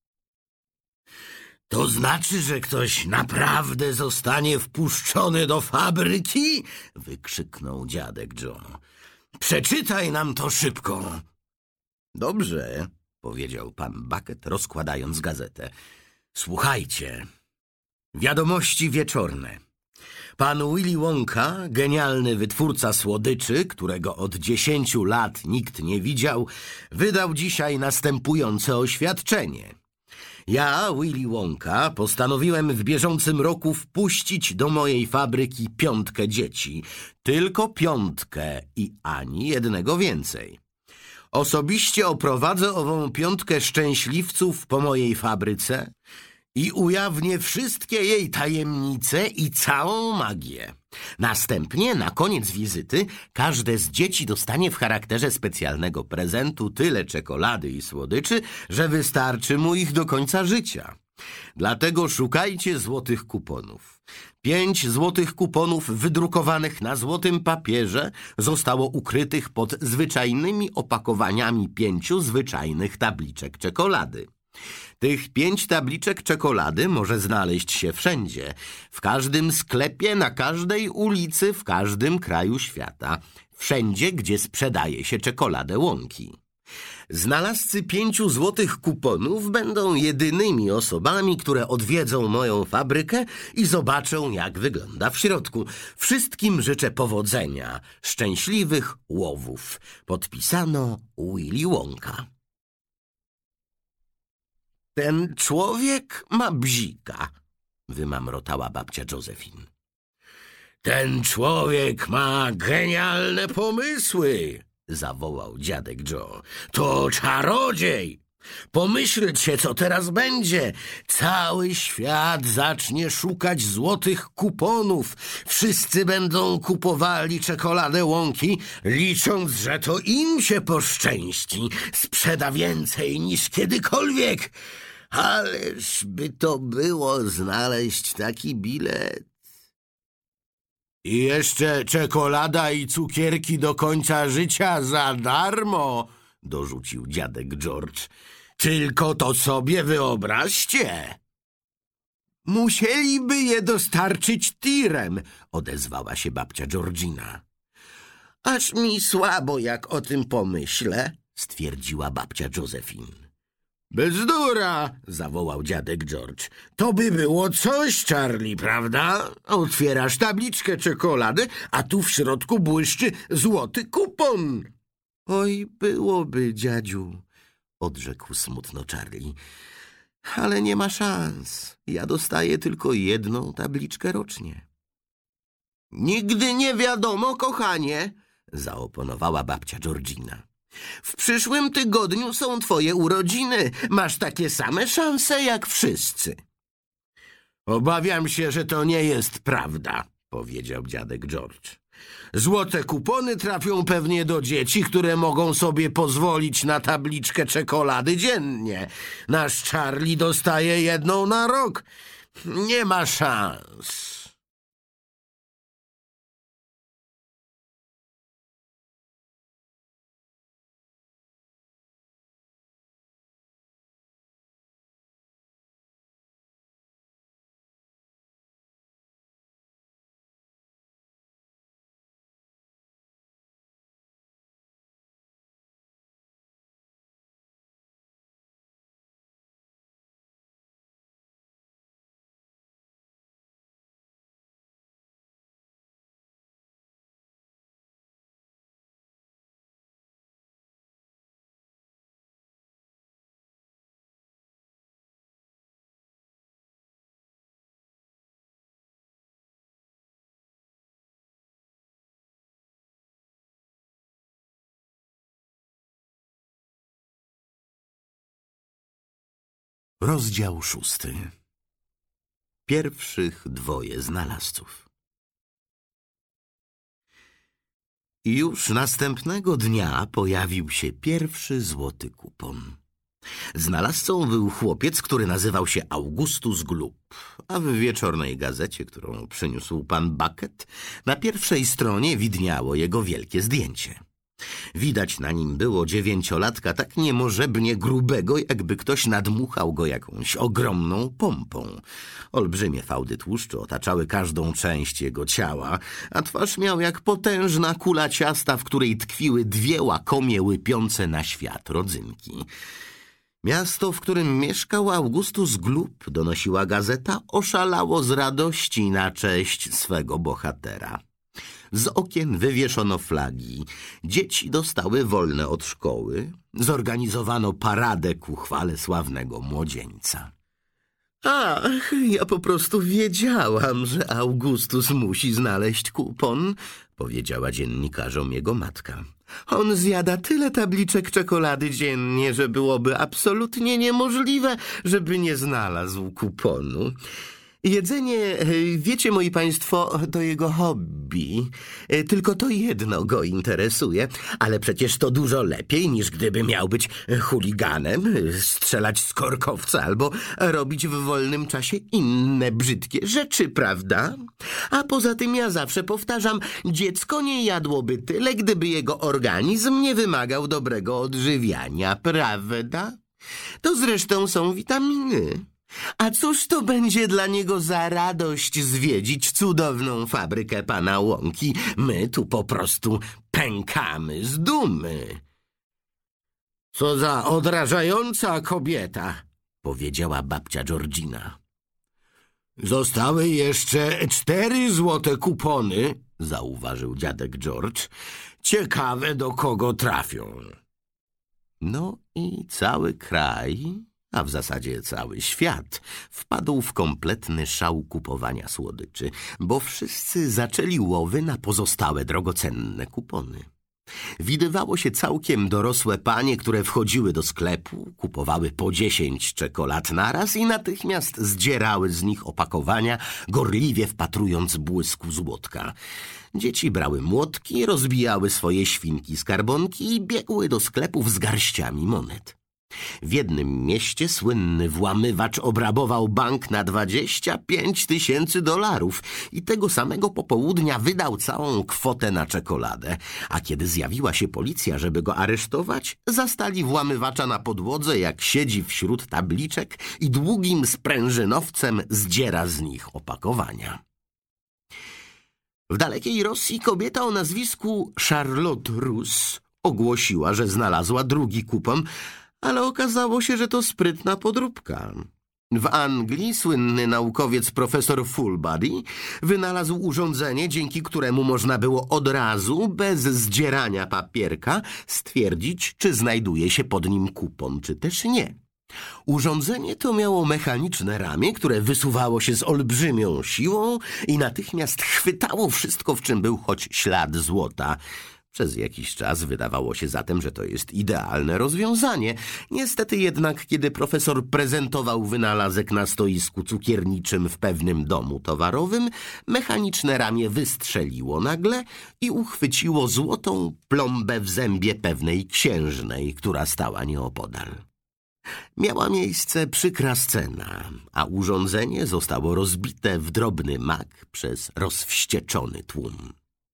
To znaczy, że ktoś naprawdę zostanie wpuszczony do fabryki? Wykrzyknął dziadek Joe. Przeczytaj nam to szybko. Dobrze, powiedział pan Bucket, rozkładając gazetę. Słuchajcie. Wiadomości wieczorne. Pan Willy Wonka, genialny wytwórca słodyczy, którego od 10 lat nikt nie widział, wydał dzisiaj następujące oświadczenie. Ja, Willy Wonka, postanowiłem w bieżącym roku wpuścić do mojej fabryki 5 dzieci. Tylko 5 i ani jednego więcej. Osobiście oprowadzę ową 5 szczęśliwców po mojej fabryce i ujawnię wszystkie jej tajemnice i całą magię. Następnie, na koniec wizyty, każde z dzieci dostanie w charakterze specjalnego prezentu tyle czekolady i słodyczy, że wystarczy mu ich do końca życia. Dlatego szukajcie złotych kuponów. 5 złotych kuponów wydrukowanych na złotym papierze zostało ukrytych pod zwyczajnymi opakowaniami 5 zwyczajnych tabliczek czekolady. Tych 5 tabliczek czekolady może znaleźć się wszędzie, w każdym sklepie, na każdej ulicy, w każdym kraju świata. wszędzie, gdzie sprzedaje się czekoladę Łąki. Znalazcy 5 złotych kuponów będą jedynymi osobami, które odwiedzą moją fabrykę i zobaczą, jak wygląda w środku. Wszystkim życzę powodzenia, szczęśliwych łowów. Podpisano Willy Wonka. Ten człowiek ma bzika, wymamrotała babcia Josephine. Ten człowiek ma genialne pomysły, zawołał dziadek Joe. To czarodziej! Pomyślcie, co teraz będzie. Cały świat zacznie szukać złotych kuponów. Wszyscy będą kupowali czekoladę Łąki, licząc, że to im się poszczęści. Sprzeda więcej niż kiedykolwiek. Ależ by to było znaleźć taki bilet. I jeszcze czekolada i cukierki do końca życia za darmo, dorzucił dziadek George. Tylko to sobie wyobraźcie. Musieliby je dostarczyć tirem, odezwała się babcia Georgina. Aż mi słabo, jak o tym pomyślę, stwierdziła babcia Josephine. Bzdura, zawołał dziadek George. To by było coś, Charlie, prawda? Otwierasz tabliczkę czekolady, a tu w środku błyszczy złoty kupon. Oj, byłoby, dziadziu, odrzekł smutno Charlie. Ale nie ma szans. Ja dostaję tylko 1 tabliczkę rocznie. Nigdy nie wiadomo, kochanie, zaoponowała babcia Georgina. W przyszłym tygodniu są twoje urodziny. Masz takie same szanse jak wszyscy. Obawiam się, że to nie jest prawda, powiedział dziadek George. Złote kupony trafią pewnie do dzieci, które mogą sobie pozwolić na tabliczkę czekolady dziennie. Nasz Charlie dostaje 1 na rok. Nie ma szans. Rozdział 6. Pierwszych 2 znalazców. I już następnego dnia pojawił się pierwszy złoty kupon. Znalazcą był chłopiec, który nazywał się Augustus Gloop, a w wieczornej gazecie, którą przyniósł pan Bucket, na pierwszej stronie widniało jego wielkie zdjęcie. Widać na nim było 9-latka tak niemożebnie grubego, jakby ktoś nadmuchał go jakąś ogromną pompą. Olbrzymie fałdy tłuszczu otaczały każdą część jego ciała, a twarz miał jak potężna kula ciasta, w której tkwiły 2 łakomie łypiące na świat rodzynki. Miasto, w którym mieszkał Augustus Gloop, donosiła gazeta, oszalało z radości na cześć swego bohatera. Z okien wywieszono flagi, dzieci dostały wolne od szkoły, zorganizowano paradę ku chwale sławnego młodzieńca. Ach, ja po prostu wiedziałam, że Augustus musi znaleźć kupon, powiedziała dziennikarzom jego matka. On zjada tyle tabliczek czekolady dziennie, że byłoby absolutnie niemożliwe, żeby nie znalazł kuponu. Jedzenie, wiecie, moi państwo, to jego hobby. Tylko to jedno go interesuje, ale przecież to dużo lepiej, niż gdyby miał być chuliganem, strzelać z korkowca albo robić w wolnym czasie inne brzydkie rzeczy, prawda? A poza tym ja zawsze powtarzam, dziecko nie jadłoby tyle, gdyby jego organizm nie wymagał dobrego odżywiania, prawda? To zresztą są witaminy. A cóż to będzie dla niego za radość zwiedzić cudowną fabrykę pana Łąki? My tu po prostu pękamy z dumy. Co za odrażająca kobieta, powiedziała babcia Georgina. Zostały jeszcze 4 złote kupony, zauważył dziadek George. Ciekawe, do kogo trafią. No i cały kraj, a w zasadzie cały świat, wpadł w kompletny szał kupowania słodyczy, bo wszyscy zaczęli łowy na pozostałe drogocenne kupony. Widywało się całkiem dorosłe panie, które wchodziły do sklepu, kupowały po 10 czekolad naraz i natychmiast zdzierały z nich opakowania, gorliwie wpatrując błysku złotka. Dzieci brały młotki, rozbijały swoje świnki skarbonki i biegły do sklepów z garściami monet. W jednym mieście słynny włamywacz obrabował bank na $25,000 i tego samego popołudnia wydał całą kwotę na czekoladę. A kiedy zjawiła się policja, żeby go aresztować, zastali włamywacza na podłodze, jak siedzi wśród tabliczek i długim sprężynowcem zdziera z nich opakowania. W dalekiej Rosji kobieta o nazwisku Charlotte Russe ogłosiła, że znalazła drugi kupon, ale okazało się, że to sprytna podróbka. W Anglii słynny naukowiec profesor Fullbody wynalazł urządzenie, dzięki któremu można było od razu, bez zdzierania papierka, stwierdzić, czy znajduje się pod nim kupon, czy też nie. Urządzenie to miało mechaniczne ramię, które wysuwało się z olbrzymią siłą i natychmiast chwytało wszystko, w czym był choć ślad złota. Przez jakiś czas wydawało się zatem, że to jest idealne rozwiązanie. Niestety jednak, kiedy profesor prezentował wynalazek na stoisku cukierniczym w pewnym domu towarowym, mechaniczne ramię wystrzeliło nagle i uchwyciło złotą plombę w zębie pewnej księżnej, która stała nieopodal. Miała miejsce przykra scena, a urządzenie zostało rozbite w drobny mak przez rozwścieczony tłum.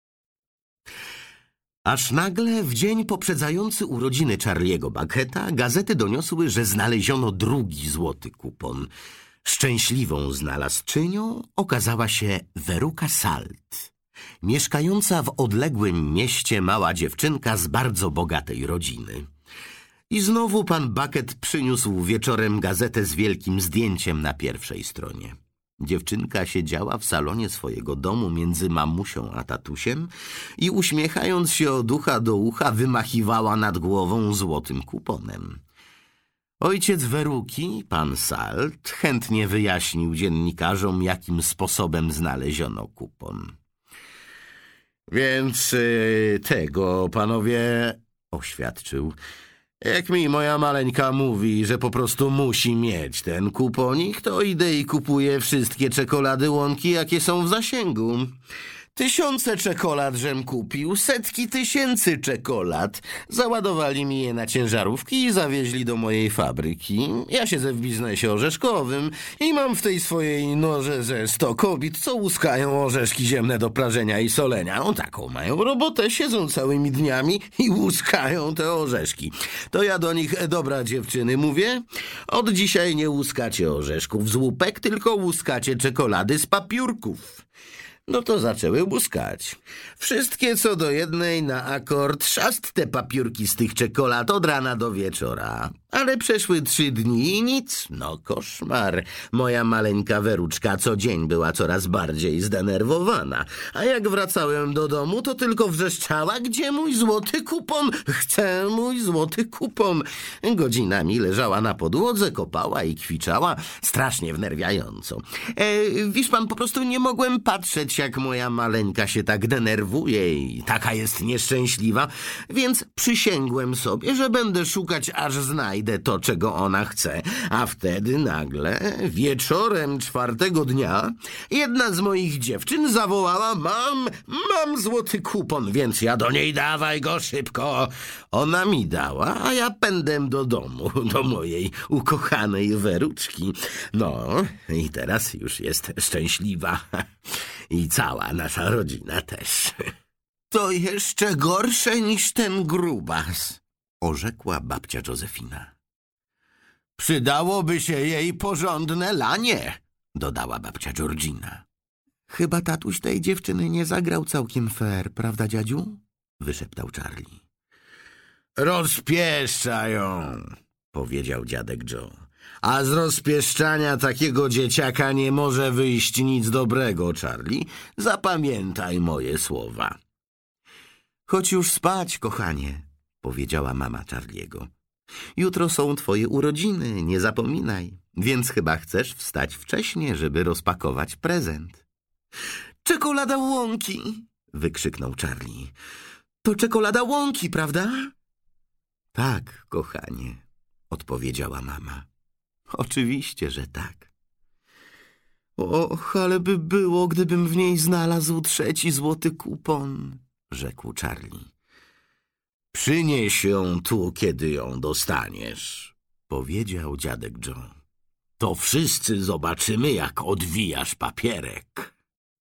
Aż nagle, w dzień poprzedzający urodziny Charlie'ego Bucketa, gazety doniosły, że znaleziono drugi złoty kupon. Szczęśliwą znalazczynią okazała się Veruca Salt, mieszkająca w odległym mieście mała dziewczynka z bardzo bogatej rodziny. I znowu pan Bucket przyniósł wieczorem gazetę z wielkim zdjęciem na pierwszej stronie. Dziewczynka siedziała w salonie swojego domu między mamusią a tatusiem i uśmiechając się od ucha do ucha wymachiwała nad głową złotym kuponem. Ojciec Weruki, pan Salt, chętnie wyjaśnił dziennikarzom, jakim sposobem znaleziono kupon. Więc tego, panowie, oświadczył. Jak mi moja maleńka mówi, że po prostu musi mieć ten kuponik, to idę i kupuję wszystkie czekolady Łąki, jakie są w zasięgu. 1000 czekolad żem kupił, setki tysięcy czekolad. Załadowali mi je na ciężarówki i zawieźli do mojej fabryki. Ja siedzę w biznesie orzeszkowym i mam w tej swojej norze ze 100 kobiet, co łuskają orzeszki ziemne do prażenia i solenia. No taką mają robotę, siedzą całymi dniami i łuskają te orzeszki. To ja do nich, dobra dziewczyny, mówię, od dzisiaj nie łuskacie orzeszków z łupek, tylko łuskacie czekolady z papiurków. No to zaczęły łuskać. Wszystkie co do jednej na akord szast te papiurki z tych czekolad od rana do wieczora. Ale przeszły 3 dni i nic. No koszmar. Moja maleńka Weruczka co dzień była coraz bardziej zdenerwowana. A jak wracałem do domu, to tylko wrzeszczała, gdzie mój złoty kupon? Chcę mój złoty kupon. Godzinami leżała na podłodze, kopała i kwiczała. Strasznie wnerwiająco. Wiesz pan, po prostu nie mogłem patrzeć, jak moja maleńka się tak denerwuje i taka jest nieszczęśliwa, więc przysięgłem sobie, że będę szukać, aż znajdę to, czego ona chce. A wtedy nagle, wieczorem 4. dnia, jedna z moich dziewczyn zawołała: mam złoty kupon, więc ja do niej: dawaj go szybko. Ona mi dała, a ja pędem do domu, do mojej ukochanej Weruczki. No i teraz już jest szczęśliwa. I cała nasza rodzina też. To jeszcze gorsze niż ten grubas, orzekła babcia Józefina. Przydałoby się jej porządne lanie, dodała babcia Georgina. Chyba tatuś tej dziewczyny nie zagrał całkiem fair, prawda, dziadziu? Wyszeptał Charlie. Rozpieszcza ją, powiedział dziadek Joe. A z rozpieszczania takiego dzieciaka nie może wyjść nic dobrego, Charlie. Zapamiętaj moje słowa. Chodź już spać, kochanie, powiedziała mama Charliego. Jutro są twoje urodziny, nie zapominaj, więc chyba chcesz wstać wcześnie, żeby rozpakować prezent. Czekolada Łąki! Wykrzyknął Charlie. To czekolada Łąki, prawda? Tak, kochanie, odpowiedziała mama. Oczywiście, że tak. Och, ale by było, gdybym w niej znalazł 3. złoty kupon, rzekł Charlie. Przynieś ją tu, kiedy ją dostaniesz, powiedział dziadek Joe. To wszyscy zobaczymy, jak odwijasz papierek.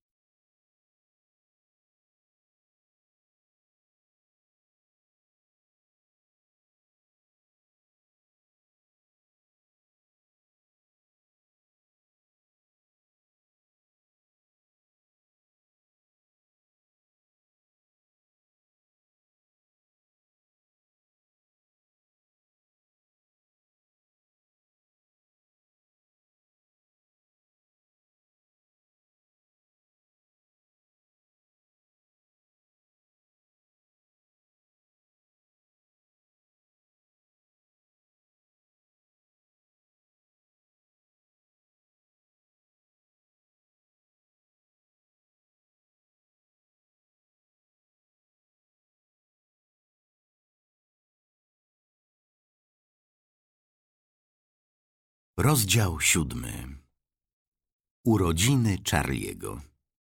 Rozdział 7. Urodziny Charliego.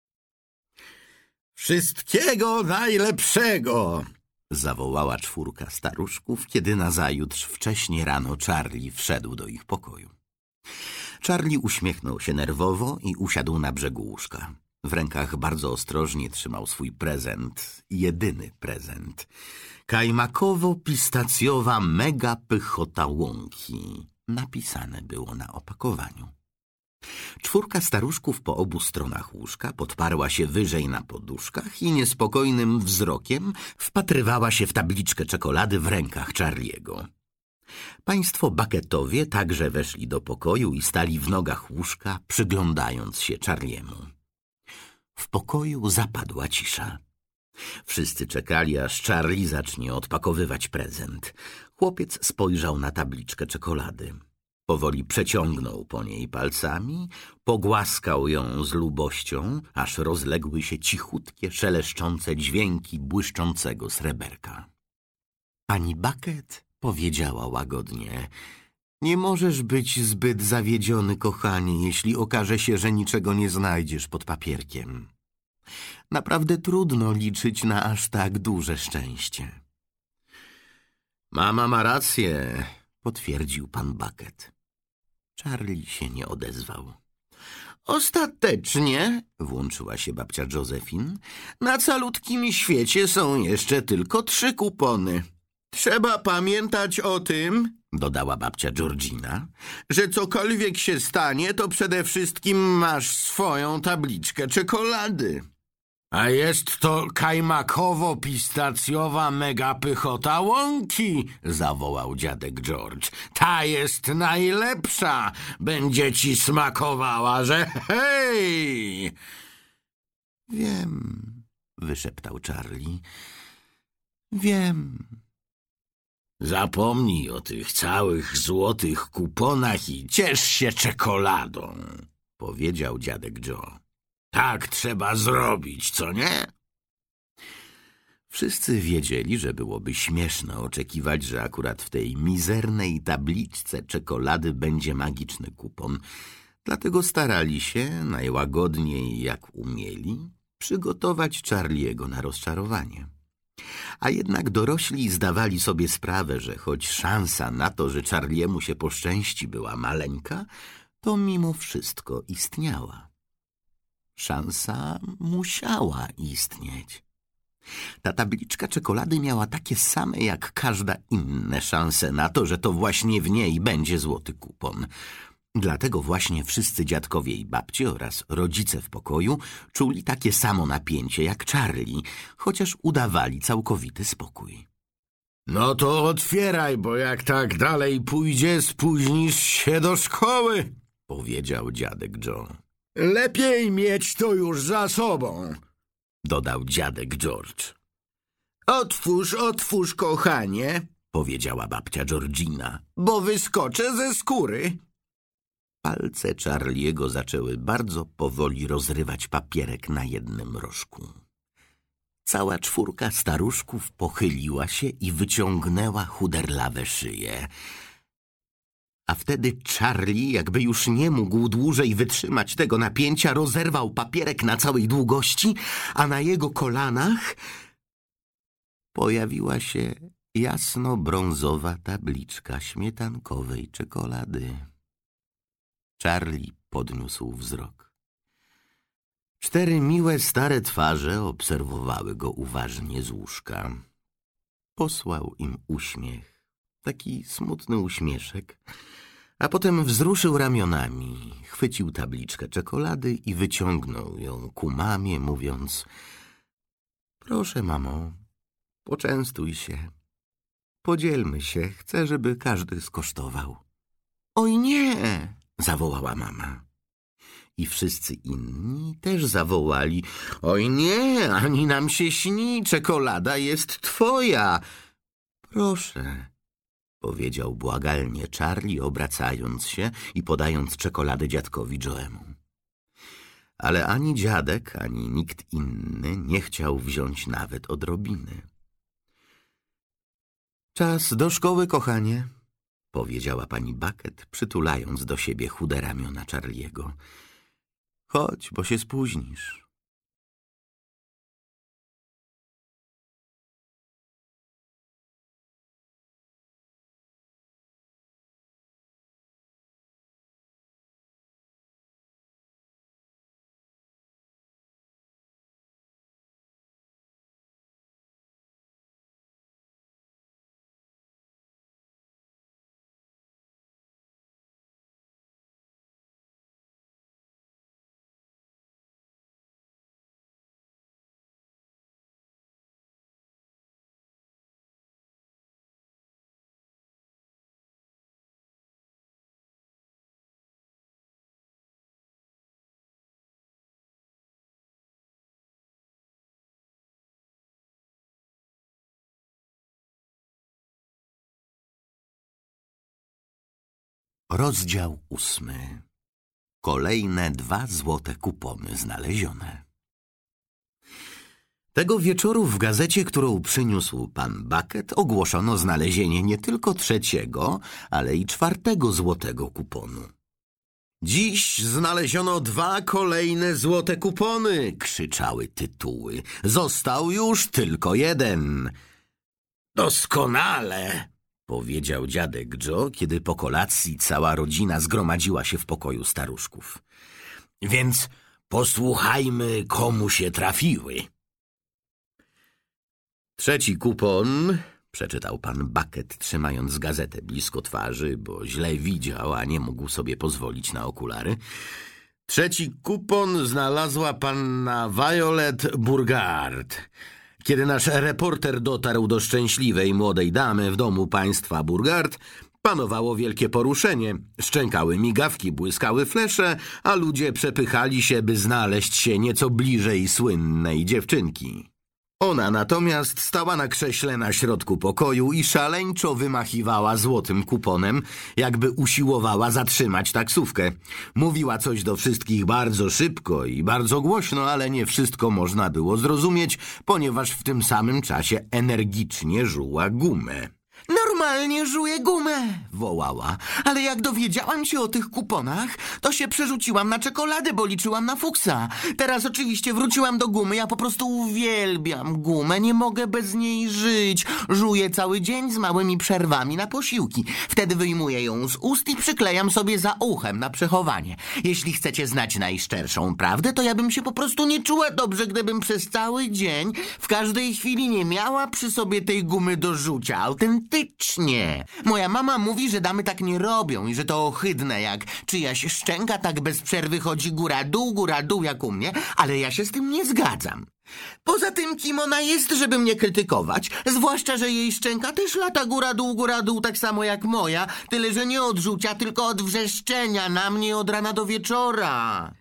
Wszystkiego najlepszego! Zawołała 4 staruszków, kiedy nazajutrz wcześnie rano Charlie wszedł do ich pokoju. Charlie uśmiechnął się nerwowo i usiadł na brzegu łóżka. W rękach bardzo ostrożnie trzymał swój prezent, jedyny prezent. Kajmakowo-pistacjowa mega pychota Łąki. Napisane było na opakowaniu. 4 staruszków po obu stronach łóżka podparła się wyżej na poduszkach i niespokojnym wzrokiem wpatrywała się w tabliczkę czekolady w rękach Charliego. Państwo Bucketowie także weszli do pokoju i stali w nogach łóżka, przyglądając się Charliemu. W pokoju zapadła cisza. Wszyscy czekali, aż Charlie zacznie odpakowywać prezent. Chłopiec spojrzał na tabliczkę czekolady. Powoli przeciągnął po niej palcami, pogłaskał ją z lubością, aż rozległy się cichutkie, szeleszczące dźwięki błyszczącego sreberka. Pani Bucket powiedziała łagodnie: nie możesz być zbyt zawiedziony, kochanie, jeśli okaże się, że niczego nie znajdziesz pod papierkiem. Naprawdę trudno liczyć na aż tak duże szczęście. Mama ma rację, potwierdził pan Bucket. Charlie się nie odezwał. Ostatecznie, włączyła się babcia Josephine, na calutkim świecie są jeszcze tylko 3 kupony. Trzeba pamiętać o tym, dodała babcia Georgina, że cokolwiek się stanie, to przede wszystkim masz swoją tabliczkę czekolady. A jest to kajmakowo-pistacjowa mega pychota Łąki, zawołał dziadek George. Ta jest najlepsza, będzie ci smakowała, że hej! Wiem, wyszeptał Charlie. Wiem. Zapomnij o tych całych złotych kuponach i ciesz się czekoladą, powiedział dziadek Joe. Tak trzeba zrobić, co nie? Wszyscy wiedzieli, że byłoby śmieszne oczekiwać, że akurat w tej mizernej tabliczce czekolady będzie magiczny kupon. Dlatego starali się, najłagodniej jak umieli, przygotować Charliego na rozczarowanie. A jednak dorośli zdawali sobie sprawę, że choć szansa na to, że Charliemu się poszczęści, była maleńka, to mimo wszystko istniała. Szansa musiała istnieć. Ta tabliczka czekolady miała takie same jak każda inne szanse na to, że to właśnie w niej będzie złoty kupon. Dlatego właśnie wszyscy dziadkowie i babcie oraz rodzice w pokoju czuli takie samo napięcie jak Charlie, chociaż udawali całkowity spokój. No to otwieraj, bo jak tak dalej pójdzie, spóźnisz się do szkoły, powiedział dziadek Joe. Lepiej mieć to już za sobą, dodał dziadek George. Otwórz, kochanie, powiedziała babcia Georgina, bo wyskoczę ze skóry. Palce Charliego zaczęły bardzo powoli rozrywać papierek na jednym rożku. Cała czwórka staruszków pochyliła się i wyciągnęła chuderlawe szyje. A wtedy Charlie, jakby już nie mógł dłużej wytrzymać tego napięcia, rozerwał papierek na całej długości, a na jego kolanach pojawiła się jasno-brązowa tabliczka śmietankowej czekolady. Charlie podniósł wzrok. 4 miłe stare twarze obserwowały go uważnie z łóżka. Posłał im uśmiech, taki smutny uśmieszek, a potem wzruszył ramionami, chwycił tabliczkę czekolady i wyciągnął ją ku mamie, mówiąc: proszę, mamo, poczęstuj się. Podzielmy się, chcę, żeby każdy skosztował. Oj nie! Zawołała mama. I wszyscy inni też zawołali: oj nie, ani nam się śni, czekolada jest twoja. Proszę, powiedział błagalnie Charlie, obracając się i podając czekoladę dziadkowi Joemu. Ale ani dziadek, ani nikt inny nie chciał wziąć nawet odrobiny. Czas do szkoły, kochanie, powiedziała pani Bucket, przytulając do siebie chude ramiona Charliego. Chodź, bo się spóźnisz. Rozdział 8. Kolejne 2 złote kupony znalezione. Tego wieczoru w gazecie, którą przyniósł pan Bucket, ogłoszono znalezienie nie tylko 3., ale i 4. złotego kuponu. Dziś znaleziono 2 kolejne złote kupony, krzyczały tytuły. Został już tylko 1. Doskonale, powiedział dziadek Joe, kiedy po kolacji cała rodzina zgromadziła się w pokoju staruszków. Więc posłuchajmy, komu się trafiły. 3. kupon, przeczytał pan Bucket, trzymając gazetę blisko twarzy, bo źle widział, a nie mógł sobie pozwolić na okulary. 3. kupon znalazła panna Violet Burgard. Kiedy nasz reporter dotarł do szczęśliwej młodej damy w domu państwa Burgard, panowało wielkie poruszenie. Szczękały migawki, błyskały flesze, a ludzie przepychali się, by znaleźć się nieco bliżej słynnej dziewczynki. Ona natomiast stała na krześle na środku pokoju i szaleńczo wymachiwała złotym kuponem, jakby usiłowała zatrzymać taksówkę. Mówiła coś do wszystkich bardzo szybko i bardzo głośno, ale nie wszystko można było zrozumieć, ponieważ w tym samym czasie energicznie żuła gumę. normalnie żuję gumę, wołała. Ale jak dowiedziałam się o tych kuponach, to się przerzuciłam na czekoladę, bo liczyłam na fuksa. Teraz oczywiście wróciłam do gumy, ja po prostu uwielbiam gumę, nie mogę bez niej żyć. Żuję cały dzień z małymi przerwami na posiłki. Wtedy wyjmuję ją z ust i przyklejam sobie za uchem na przechowanie. Jeśli chcecie znać najszczerszą prawdę, to ja bym się po prostu nie czuła dobrze, gdybym przez cały dzień w każdej chwili nie miała przy sobie tej gumy do rzucia. Autentycznie. Moja mama mówi, że damy tak nie robią i że to ohydne, jak czyjaś szczęka tak bez przerwy chodzi góra dół jak u mnie, ale ja się z tym nie zgadzam. Poza tym, kim ona jest, żeby mnie krytykować? Zwłaszcza, że jej szczęka też lata góra dół, tak samo jak moja, tyle że nie od rzucia, tylko od wrzeszczenia na mnie od rana do wieczora.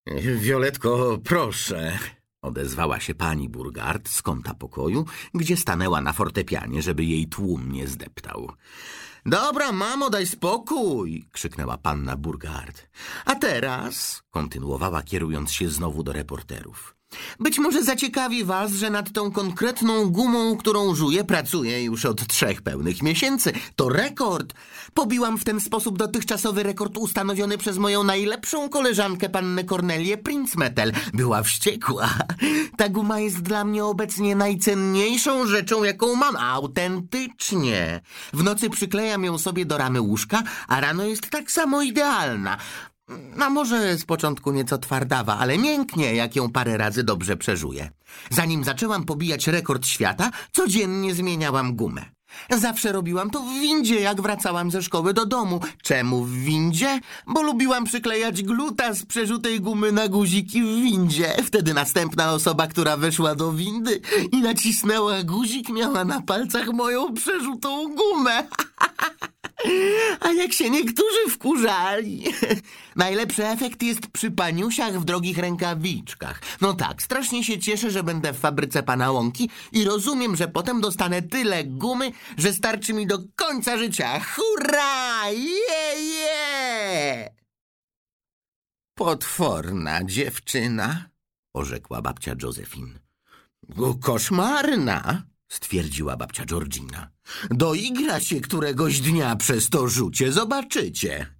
Violetko, proszę. Odezwała się pani Burgard z kąta pokoju, gdzie stanęła na fortepianie, żeby jej tłum nie zdeptał. Dobra, mamo, daj spokój, krzyknęła panna Burgard. A teraz, kontynuowała, kierując się znowu do reporterów. Być może zaciekawi was, że nad tą konkretną gumą, którą żuję, pracuję już od 3 pełnych miesięcy. To rekord. Pobiłam w ten sposób dotychczasowy rekord ustanowiony przez moją najlepszą koleżankę, pannę Cornelię Prinzmetal. Była wściekła. Ta guma jest dla mnie obecnie najcenniejszą rzeczą, jaką mam. Autentycznie. W nocy przyklejam ją sobie do ramy łóżka, a rano jest tak samo idealna. A może z początku nieco twardawa, ale mięknie, jak ją parę razy dobrze przeżuję. Zanim zaczęłam pobijać rekord świata, codziennie zmieniałam gumę. Zawsze robiłam to w windzie, jak wracałam ze szkoły do domu. Czemu w windzie? Bo lubiłam przyklejać gluta z przerzutej gumy na guziki w windzie. Wtedy następna osoba, która weszła do windy i nacisnęła guzik, miała na palcach moją przerzutą gumę. A jak się niektórzy wkurzali. Najlepszy efekt jest przy paniusiach w drogich rękawiczkach. No tak, strasznie się cieszę, że będę w fabryce pana Łąki i rozumiem, że potem dostanę tyle gumy, że starczy mi do końca życia. Hurra! Je! Potworna dziewczyna, orzekła babcia Josephine. Koszmarna, stwierdziła babcia Georgina. Doigra się któregoś dnia przez to rzucie, zobaczycie.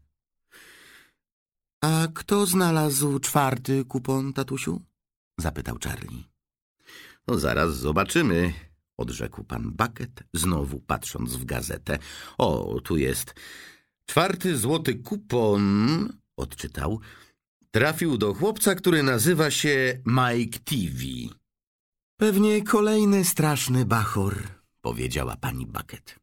A kto znalazł 4. kupon, tatusiu? Zapytał Charlie. No zaraz zobaczymy, odrzekł pan Bucket, znowu patrząc w gazetę. O, tu jest 4. złoty kupon, odczytał. Trafił do chłopca, który nazywa się Mike TV. Pewnie kolejny straszny bachor, powiedziała pani Bucket.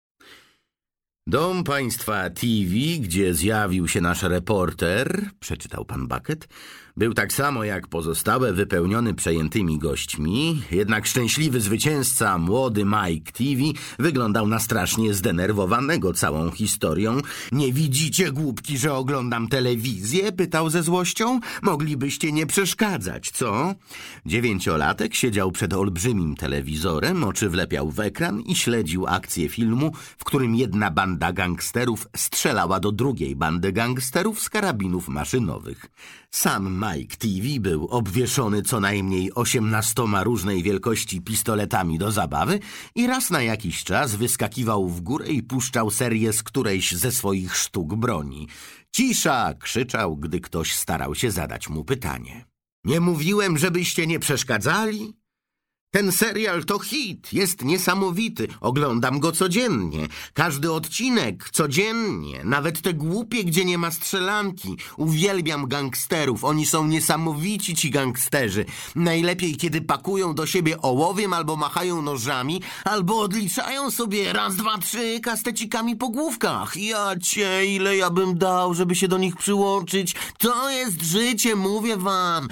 Dom państwa TV, gdzie zjawił się nasz reporter, przeczytał pan Bucket, był tak samo jak pozostałe wypełniony przejętymi gośćmi, jednak szczęśliwy zwycięzca, młody Mike TV, wyglądał na strasznie zdenerwowanego całą historią. Nie widzicie, głupki, że oglądam telewizję? Pytał ze złością. Moglibyście nie przeszkadzać, co? 9-latek siedział przed olbrzymim telewizorem, oczy wlepiał w ekran i śledził akcję filmu, w którym jedna banda gangsterów strzelała do drugiej bandy gangsterów z karabinów maszynowych. Sam Mike TV był obwieszony co najmniej 18 różnej wielkości pistoletami do zabawy i raz na jakiś czas wyskakiwał w górę i puszczał serię z którejś ze swoich sztuk broni. Cisza! Krzyczał, gdy ktoś starał się zadać mu pytanie. Nie mówiłem, żebyście nie przeszkadzali? Ten serial to hit, jest niesamowity, oglądam go codziennie. Każdy odcinek codziennie, nawet te głupie, gdzie nie ma strzelanki. Uwielbiam gangsterów, oni są niesamowici, ci gangsterzy. Najlepiej, kiedy pakują do siebie ołowiem albo machają nożami, albo odliczają sobie 1, 2, 3 kastecikami po główkach. Jacie, ile ja bym dał, żeby się do nich przyłączyć. To jest życie, mówię wam,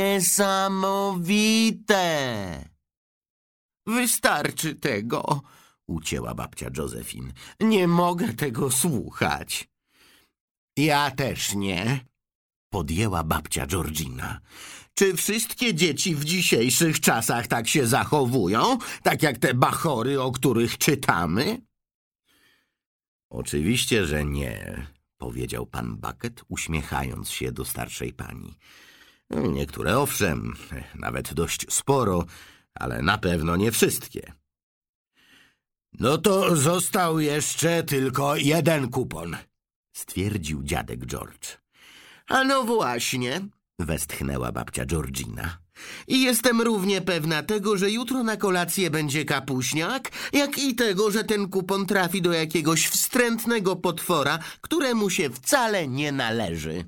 niesamowite. Wystarczy tego, ucięła babcia Josephine. Nie mogę tego słuchać. Ja też nie, podjęła babcia Georgina. Czy wszystkie dzieci w dzisiejszych czasach tak się zachowują, tak jak te bachory, o których czytamy? Oczywiście, że nie, powiedział pan Bucket, uśmiechając się do starszej pani. Niektóre owszem, nawet dość sporo, ale na pewno nie wszystkie. No to został jeszcze tylko jeden kupon, stwierdził dziadek George. A no właśnie, Westchnęła babcia Georgina. i jestem równie pewna tego, że jutro na kolację będzie kapuśniak, jak i tego, że ten kupon trafi do jakiegoś wstrętnego potwora, któremu się wcale nie należy.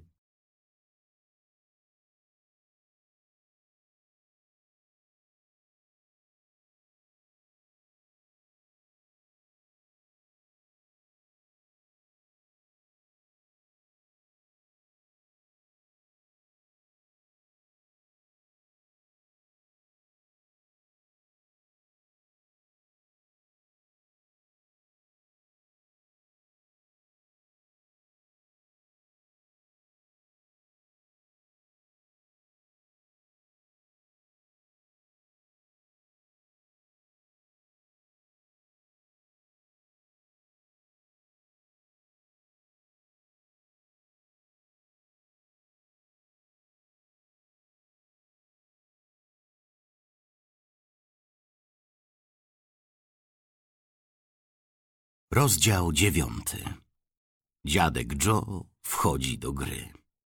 Rozdział 9. Dziadek Joe wchodzi do gry.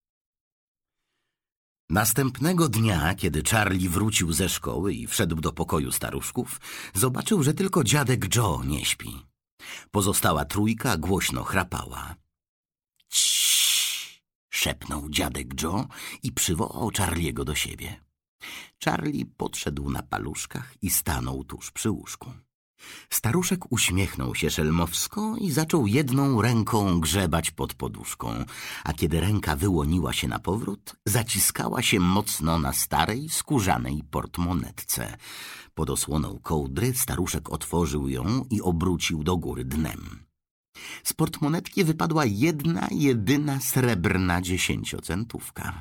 Następnego dnia, kiedy Charlie wrócił ze szkoły i wszedł do pokoju staruszków, zobaczył, że tylko dziadek Joe nie śpi. Pozostała trójka głośno chrapała. Ciii! Szepnął dziadek Joe i przywołał Charliego do siebie. Charlie podszedł na paluszkach i stanął tuż przy łóżku. Staruszek uśmiechnął się szelmowsko i zaczął jedną ręką grzebać pod poduszką, a kiedy ręka wyłoniła się na powrót, zaciskała się mocno na starej, skórzanej portmonetce. Pod osłoną kołdry staruszek otworzył ją i obrócił do góry dnem. Z portmonetki wypadła jedna, jedyna srebrna 10-centówka.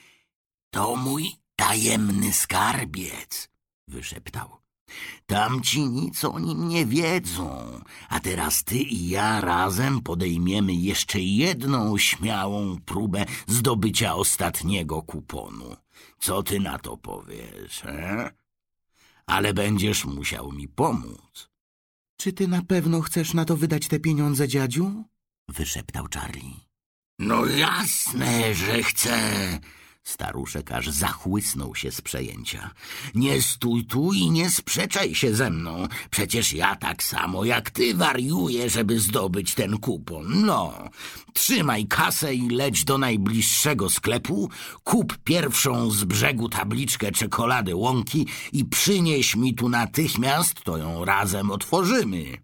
— To mój tajemny skarbiec — wyszeptał. Tamci nic o nim nie wiedzą, a teraz ty i ja razem podejmiemy jeszcze jedną śmiałą próbę zdobycia ostatniego kuponu. Co ty na to powiesz, he? Ale będziesz musiał mi pomóc. — Czy ty na pewno chcesz na to wydać te pieniądze, dziadziu? — wyszeptał Charlie. — No jasne, że chcę. Staruszek aż zachłysnął się z przejęcia. Nie stój tu i nie sprzeczaj się ze mną. Przecież ja tak samo jak ty wariuję, żeby zdobyć ten kupon. No, trzymaj kasę i leć do najbliższego sklepu, kup pierwszą z brzegu tabliczkę czekolady Łąki i przynieś mi tu natychmiast, to ją razem otworzymy.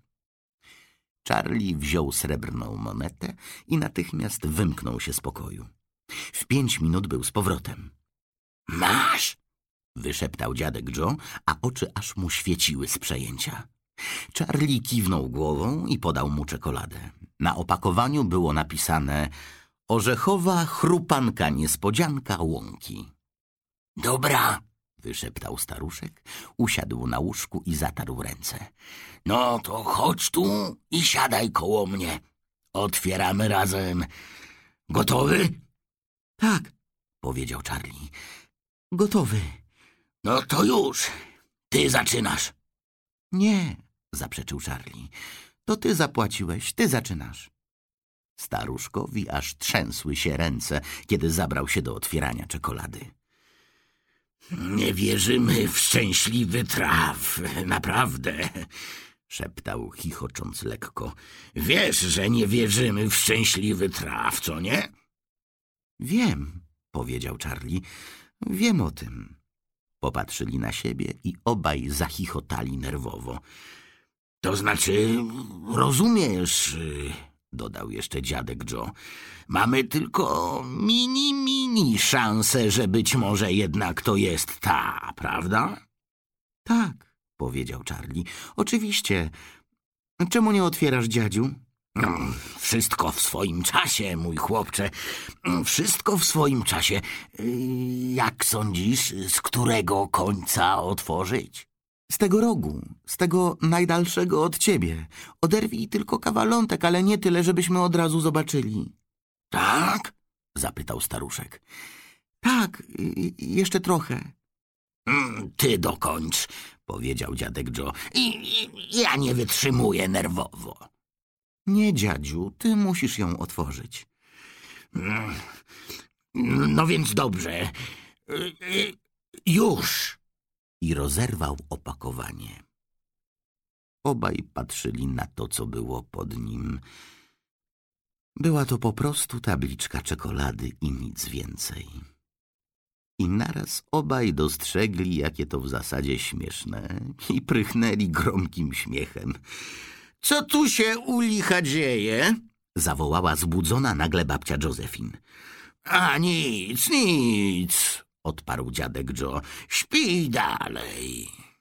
Charlie wziął srebrną monetę i natychmiast wymknął się z pokoju. W 5 minut był z powrotem. — Masz! — wyszeptał dziadek Joe, a oczy aż mu świeciły z przejęcia. Charlie kiwnął głową i podał mu czekoladę. Na opakowaniu było napisane: orzechowa chrupanka niespodzianka Łąki. — Dobra! — wyszeptał staruszek, usiadł na łóżku i zatarł ręce. — No to chodź tu i siadaj koło mnie. Otwieramy razem. Gotowy? — Tak — powiedział Charlie. — Gotowy. — No to już. Ty zaczynasz. — Nie — zaprzeczył Charlie. — To ty zapłaciłeś, ty zaczynasz. Staruszkowi aż trzęsły się ręce, kiedy zabrał się do otwierania czekolady. — Nie wierzymy w szczęśliwy traf, naprawdę — szeptał, chichocząc lekko. — Wiesz, że nie wierzymy w szczęśliwy traf, co nie? — Wiem — powiedział Charlie. — Wiem o tym. Popatrzyli na siebie i obaj zachichotali nerwowo. — To znaczy, rozumiesz — dodał jeszcze dziadek Joe — mamy tylko mini szansę, że być może jednak to jest ta, prawda? — Tak — powiedział Charlie. — Oczywiście. Czemu nie otwierasz, dziadziu? No, wszystko w swoim czasie, mój chłopcze. Wszystko w swoim czasie. Jak sądzisz, z którego końca otworzyć? Z tego rogu, z tego najdalszego od ciebie. Oderwij tylko kawalątek, ale nie tyle, żebyśmy od razu zobaczyli. Tak? Zapytał staruszek. Tak, jeszcze trochę. Ty dokończ. powiedział dziadek Joe. Ja nie wytrzymuję nerwowo. Nie, dziadziu, ty musisz ją otworzyć. No więc dobrze. Już. I rozerwał opakowanie. Obaj patrzyli na to, co było pod nim. Była to po prostu tabliczka czekolady i nic więcej. I naraz obaj dostrzegli, jakie to w zasadzie śmieszne, i prychnęli gromkim śmiechem. Co tu się u licha dzieje? Zawołała zbudzona nagle babcia Josephine. A nic, Odparł dziadek Joe. Śpij dalej.